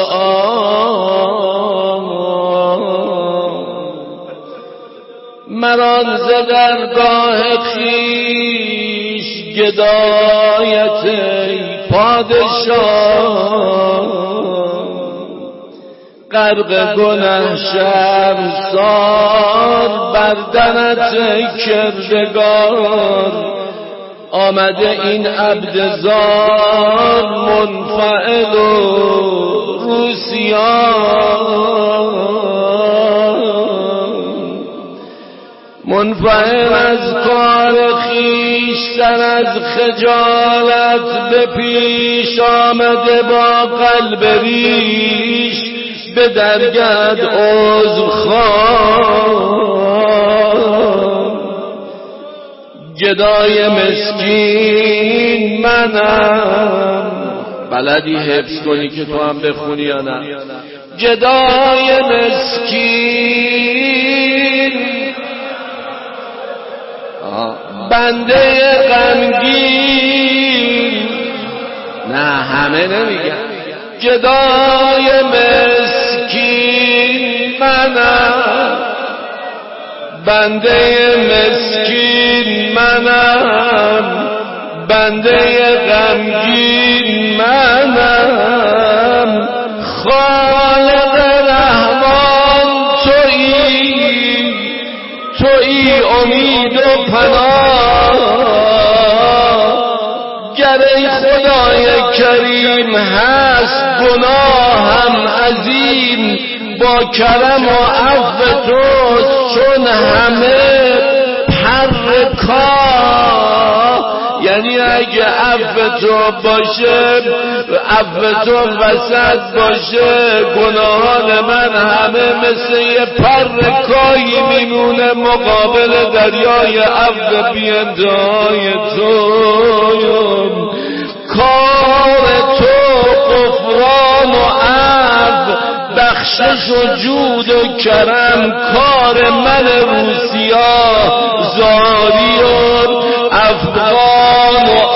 مران ز درگاه خویش گدایت ای پادشاه. غرق گنه شرمسار بردنت ای کردگار. آمده این عبد زار منفعل و روسیان. منفعل از کار خویش سر از خجالت به پیش آمده با قلب ریش به درگاه عذر خواه. گدای مسکین منم. بلدی حفظ کنی که تو هم بخونی یا نه؟ گدای مسکین بنده غمگین. نه همه نمیگن. گدای مسکین منم. بنده مسکین منم. بنده غمگین منم. خالق رحمان تویی امید و پناه. گر ای خدای کریم هست گناهم عظیم، با کرم و عفو توست چون همه پر کاه. یعنی اگه عفو تو باشه، عفو تو وسط باشه، گناهان من همه مثل یه پر کایی میمونه مقابل دریای عفو بی انتهای تو. کار تو غفران و عفو، بخشش و جود و کرم، کار من روسیا زاری و افغان و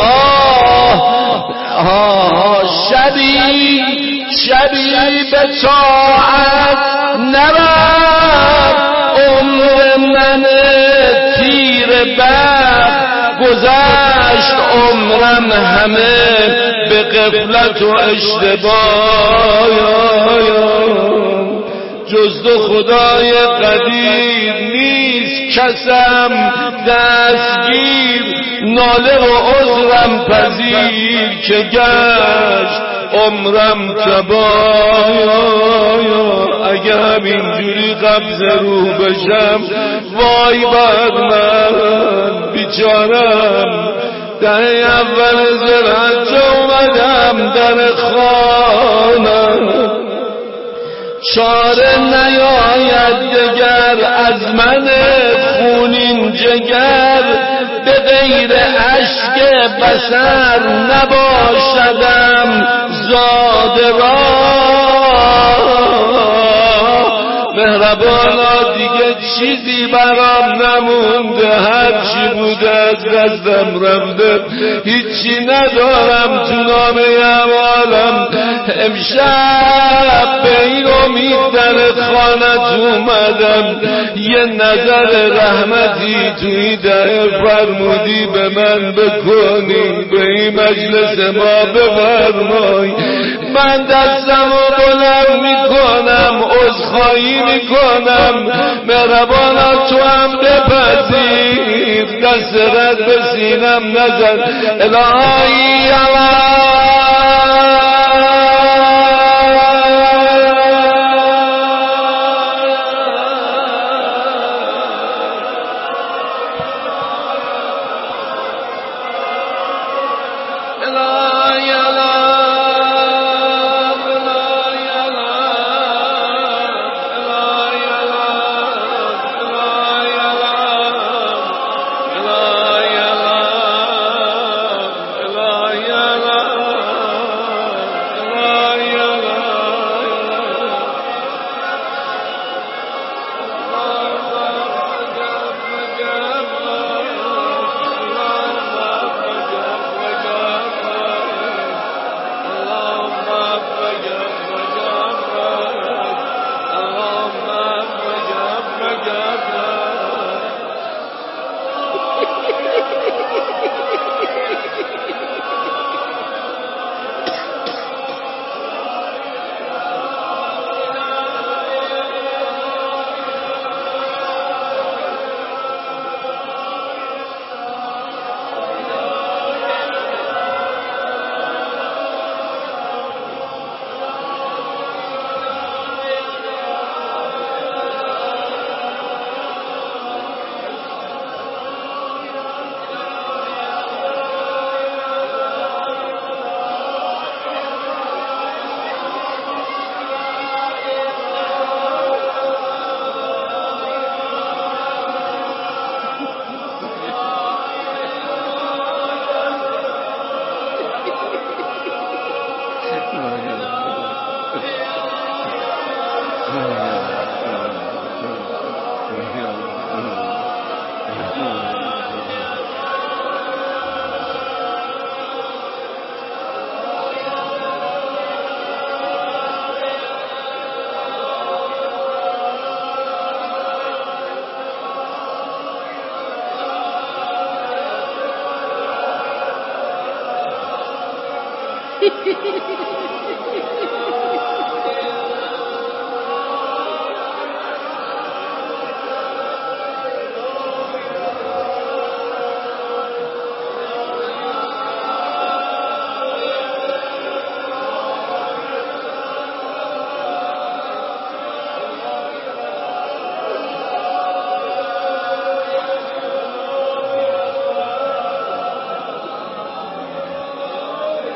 شبی به طاعت نرم، عمر من تیر بخت گذشت، عمرم همه به غفلت و اشتباه. جز تو خدای قدیر نیست کسم دستگیر، ناله و عذرم پذیر که گشت عمرم تباه. اگه همینجوری قبض روح بشم، وای بر من بیچارم. در اول ذلحجه اومدم در خانم، چاره نیاید دگر از من خونین جگر، به غیر اشک بصر نباشدم زاده را. مهربانا دیگه چیزی برام نمونده، هر چی بوده از دستم رفته، هیچی ندارم تو نامه اعمالم. امشب به این امید در خانت اومدم، یه نظر رحمتی توی در فرمودی به من بکنی، به این مجلس ما بفرمای. من دستمو بلند میکنم، عذرخواهی میکنم، مهربانا تو هم بپذیر. دست رد به سینم نزن الهی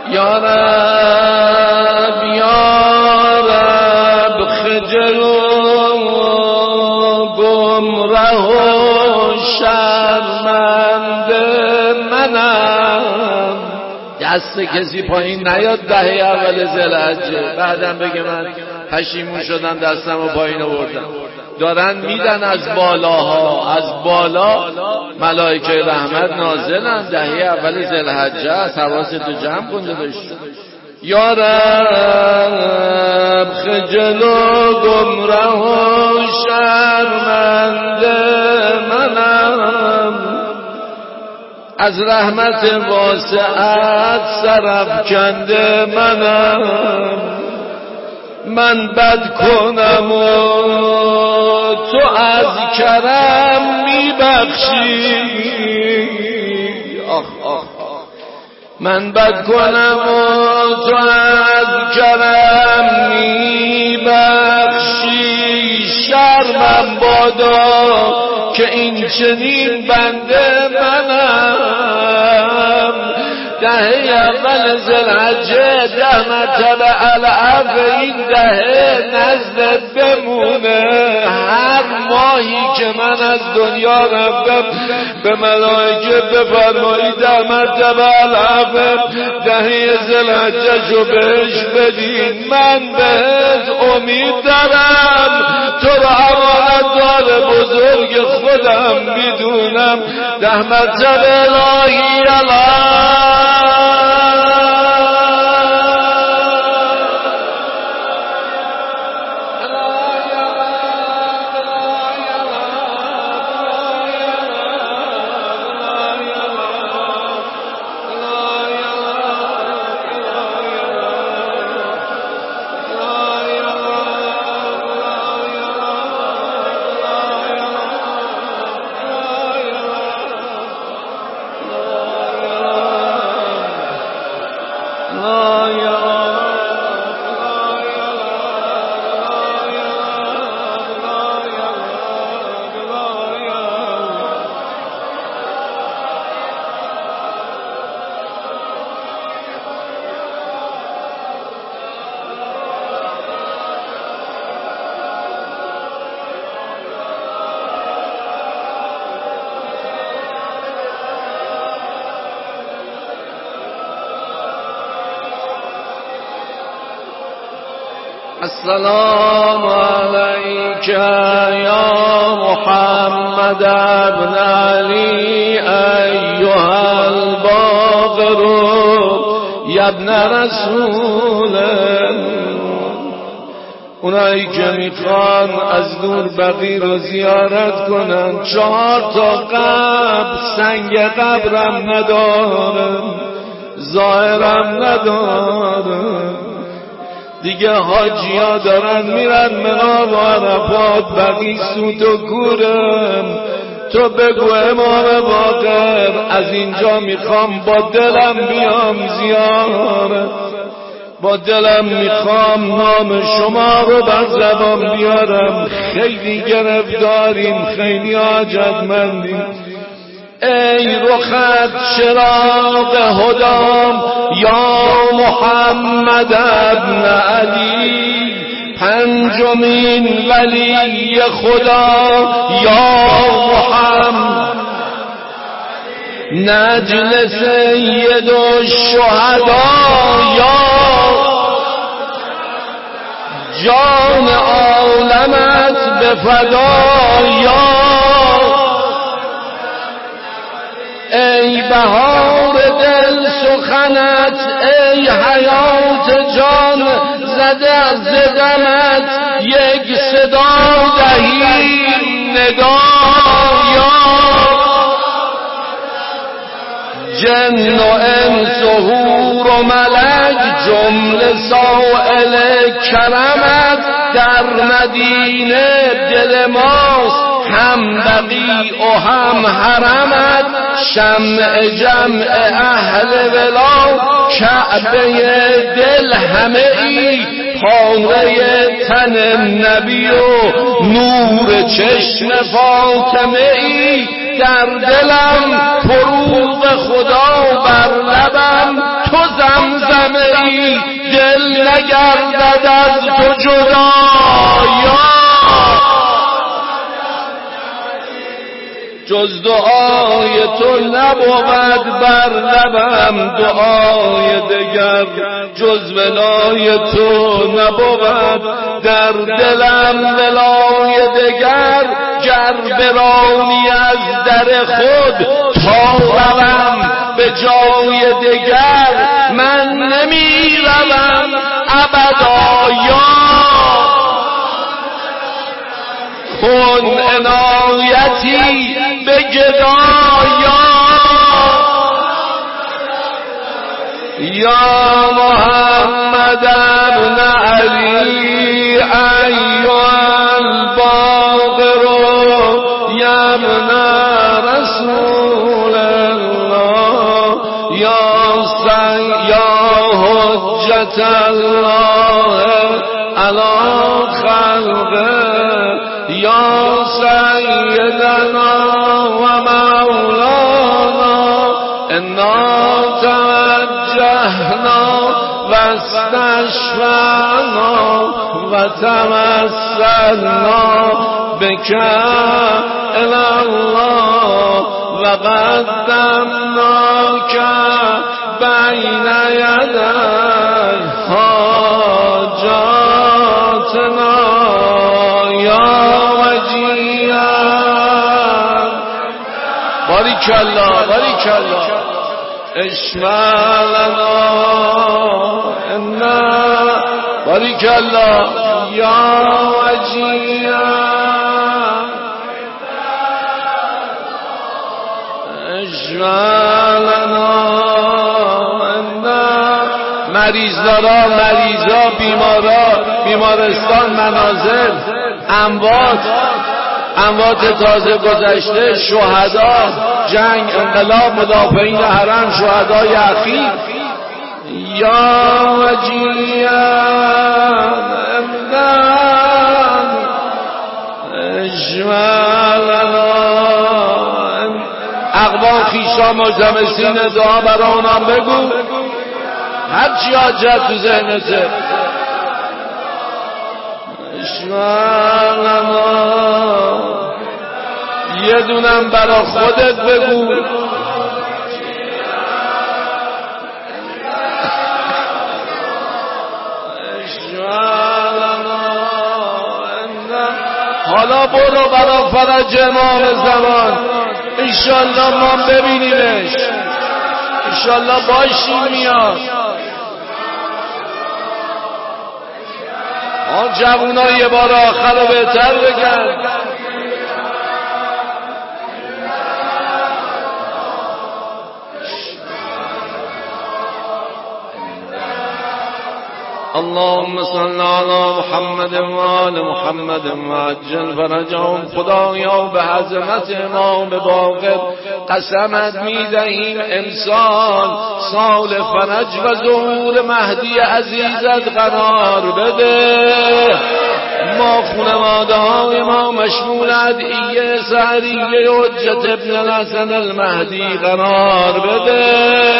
یا رب یا رب خجل و گمره و شرمنده منم. دست کسی پایین نیاد دهه اول ذوالحجه بعدم بگه من پشیمون شدم دستم و پایین آوردم. دارن میدن از بالاها، از بالا ملائکه رحمت نازلن. دهه اول ذوالحجه است، حواستو جمع کن داشت. یا رب خجل و گمره و شرمنده منم، از رحمت واسعت سرافکنده منم. من بد کنم و تو از کرم میبخشی، آخ آخ من بد کنم و تو از کرم میبخشی. شرمم بادا که این چنین بنده منم. دهه اول ذوالحجه 10 مرتبه العفو این دهه نزدت بمونه. هر ماهی که من از دنیا رفتم به ملائکه بفرمایی 10 مرتبه العفو دهه ذوالحجه شو بهش بدین. من بهت امید دارم، تو رو امانت دار بزرگ خودم میدونم. 10 مرتبه الهی الله السلام عليك يا محمد ابن علي أيها الباقر يا ابن رسول. اونایی که میخوان از دور بقی رو زیارت کنن 4 تا قبر سنگ قبرم ندارم، ظاهرم ندارم. دیگه حاجیا دارن میرن منار و عرفات، بقی سوت و کورم. تو بگو امام باقر از اینجا میخوام با دلم بیام زیارت، با دلم میخوام نام شما رو بر زبان بیارم. خیلی گرفتاریم، خیلی حاجتمندیم. ای رخت چراغ هدام یا محمد ابن علی، 5مین ولی خدا یا محمد، نجل سید الشهدا یا جان عالمت به فدا یا ای بهار دل سخنت، ای حیات جان زده از دمت، یک صدا دهی ندا یا جن و انس و حور و ملک جمله سائل کرمت. در مدینه دل ماست هم بقی و هم حرمت، شمع جمع اهل ولا کعبه دل همه ای، پاره تن نبی و نور چشم فاطمه ای. در دلم فروغ خدا بر لبم، تو زمزم نگردد از تو جدا یا جز دعای تو نبود بر لبم دعای دگر جز ولای تو نبود در دلم ولای دگر گر برانی از در خود تا روم به جای دگر من نمی روم ابدا یا کن عنایتی به گدایا یا محمد ابن علی ایها الباقر یا ابن رسول الله یا حجت الله علی خلقه یا سیدنا و مولانا انا توجهنا و استشفعنا و تمثلنا بک الی الله و قدمناک بین یدی حاجاتنا باریک الله باریک الله اشفع لنا انا باریک الله یا وجیا اشفع لنا انا مریضا بیمارستان منازل اموات تازه گذشته شهدا جنگ انقلاب مدافعین حرم شهدای اخیر یا وجیان امدان اجمالنا اقوام خیشا ملتمسین دعا برای اونم بگو هرچی حاجت تو ذهنته اشمالنا یه دونم برا خودت بگو حالا برو برا فرج امام زمان انشالله ما ببینیمش انشالله باشیم میاد جوونا یه بار آخر رو بهتر بگن اللهم صل على محمد و آل محمد وعجل فرجهم خدایا به عظمت امام باقر قسمت میدهیم امسال سال فرج و ظهور مهدی عزیزت قرار بده ما خانواده های ما مشمول ادعیه سعریه حجت ابن الحسن المهدی قرار بده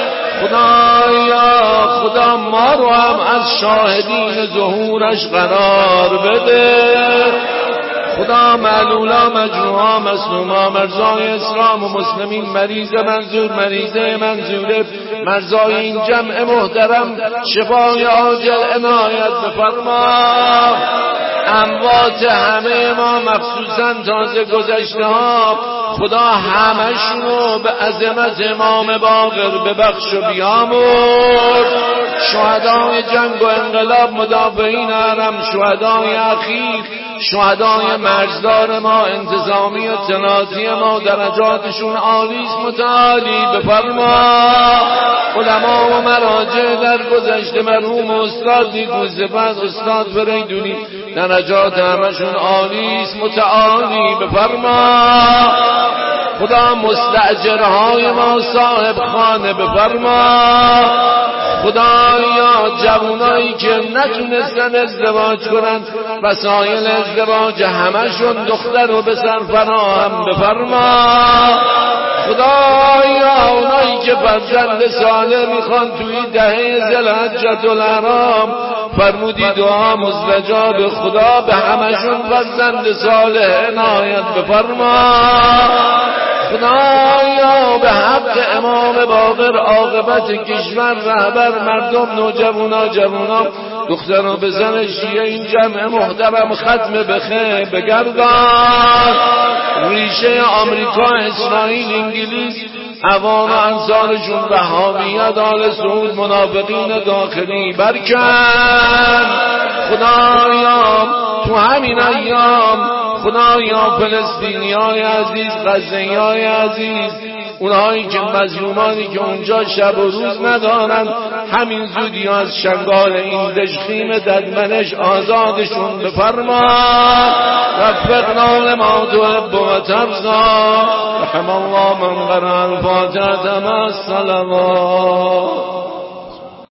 خدا ما رو هم از شاهدین ظهورش قرار بده خدا معلولا مجروحا مظلوما مرزای اسلام و مسلمین مریض منظور مریضه منظوره مرزای این جمع محترم شفای عاجل عنایت بفرما اموات همه ما مخصوصا تازه گذشته ها خدا همشونو به عظمت امام باقر ببخش و بیامرز شهدای جنگ و انقلاب مدافعین حرم شهدای اخیر شهدای مرزدار ما انتظامی و اطلاعاتی ما درجاتشون عالیست متعالی بفرما علما و مراجع در گذشته مرحوم استاد نیکوزفت استاد فریدونی درجات همشون عالیست متعالی بفرما خدا مستاجرهای ما صاحب خانه بفرما خدایا جوانایی که نتونستن ازدواج کنن وسایل ازدواج همشون دختر و پسر فراهم بفرما خدایا اونایی که فرزند صالح میخوان توی دهه ذوالحجة الحرام، فرمودی دعا مستجاب خدا به همشون فرزند صالح عنایت بفرما. خدایا به حق امام باقر عاقبت کشور، رهبر، مردم، نوجوانا، جوانا، دختر و بزن شیعه این جمع محترم ختم بخیر بگردان. ریشه آمریکا، اسرائیل، انگلیس، عوام و انصارشون، وهابیت، آل سعود، منافقین داخلی برکن. خدایا تو همین ایام، خدایا فلسطینیای عزیز، غزه‌یای عزیز، اونهایی که مظلومانی که اونجا شب و روز ندارن، همین زودی از شنگال این دژخیم ددمنش آزادشون بفرما. وفقنا لما تحب و ترضی. رحم الله من قرأ الفاتحة مع الصلوات.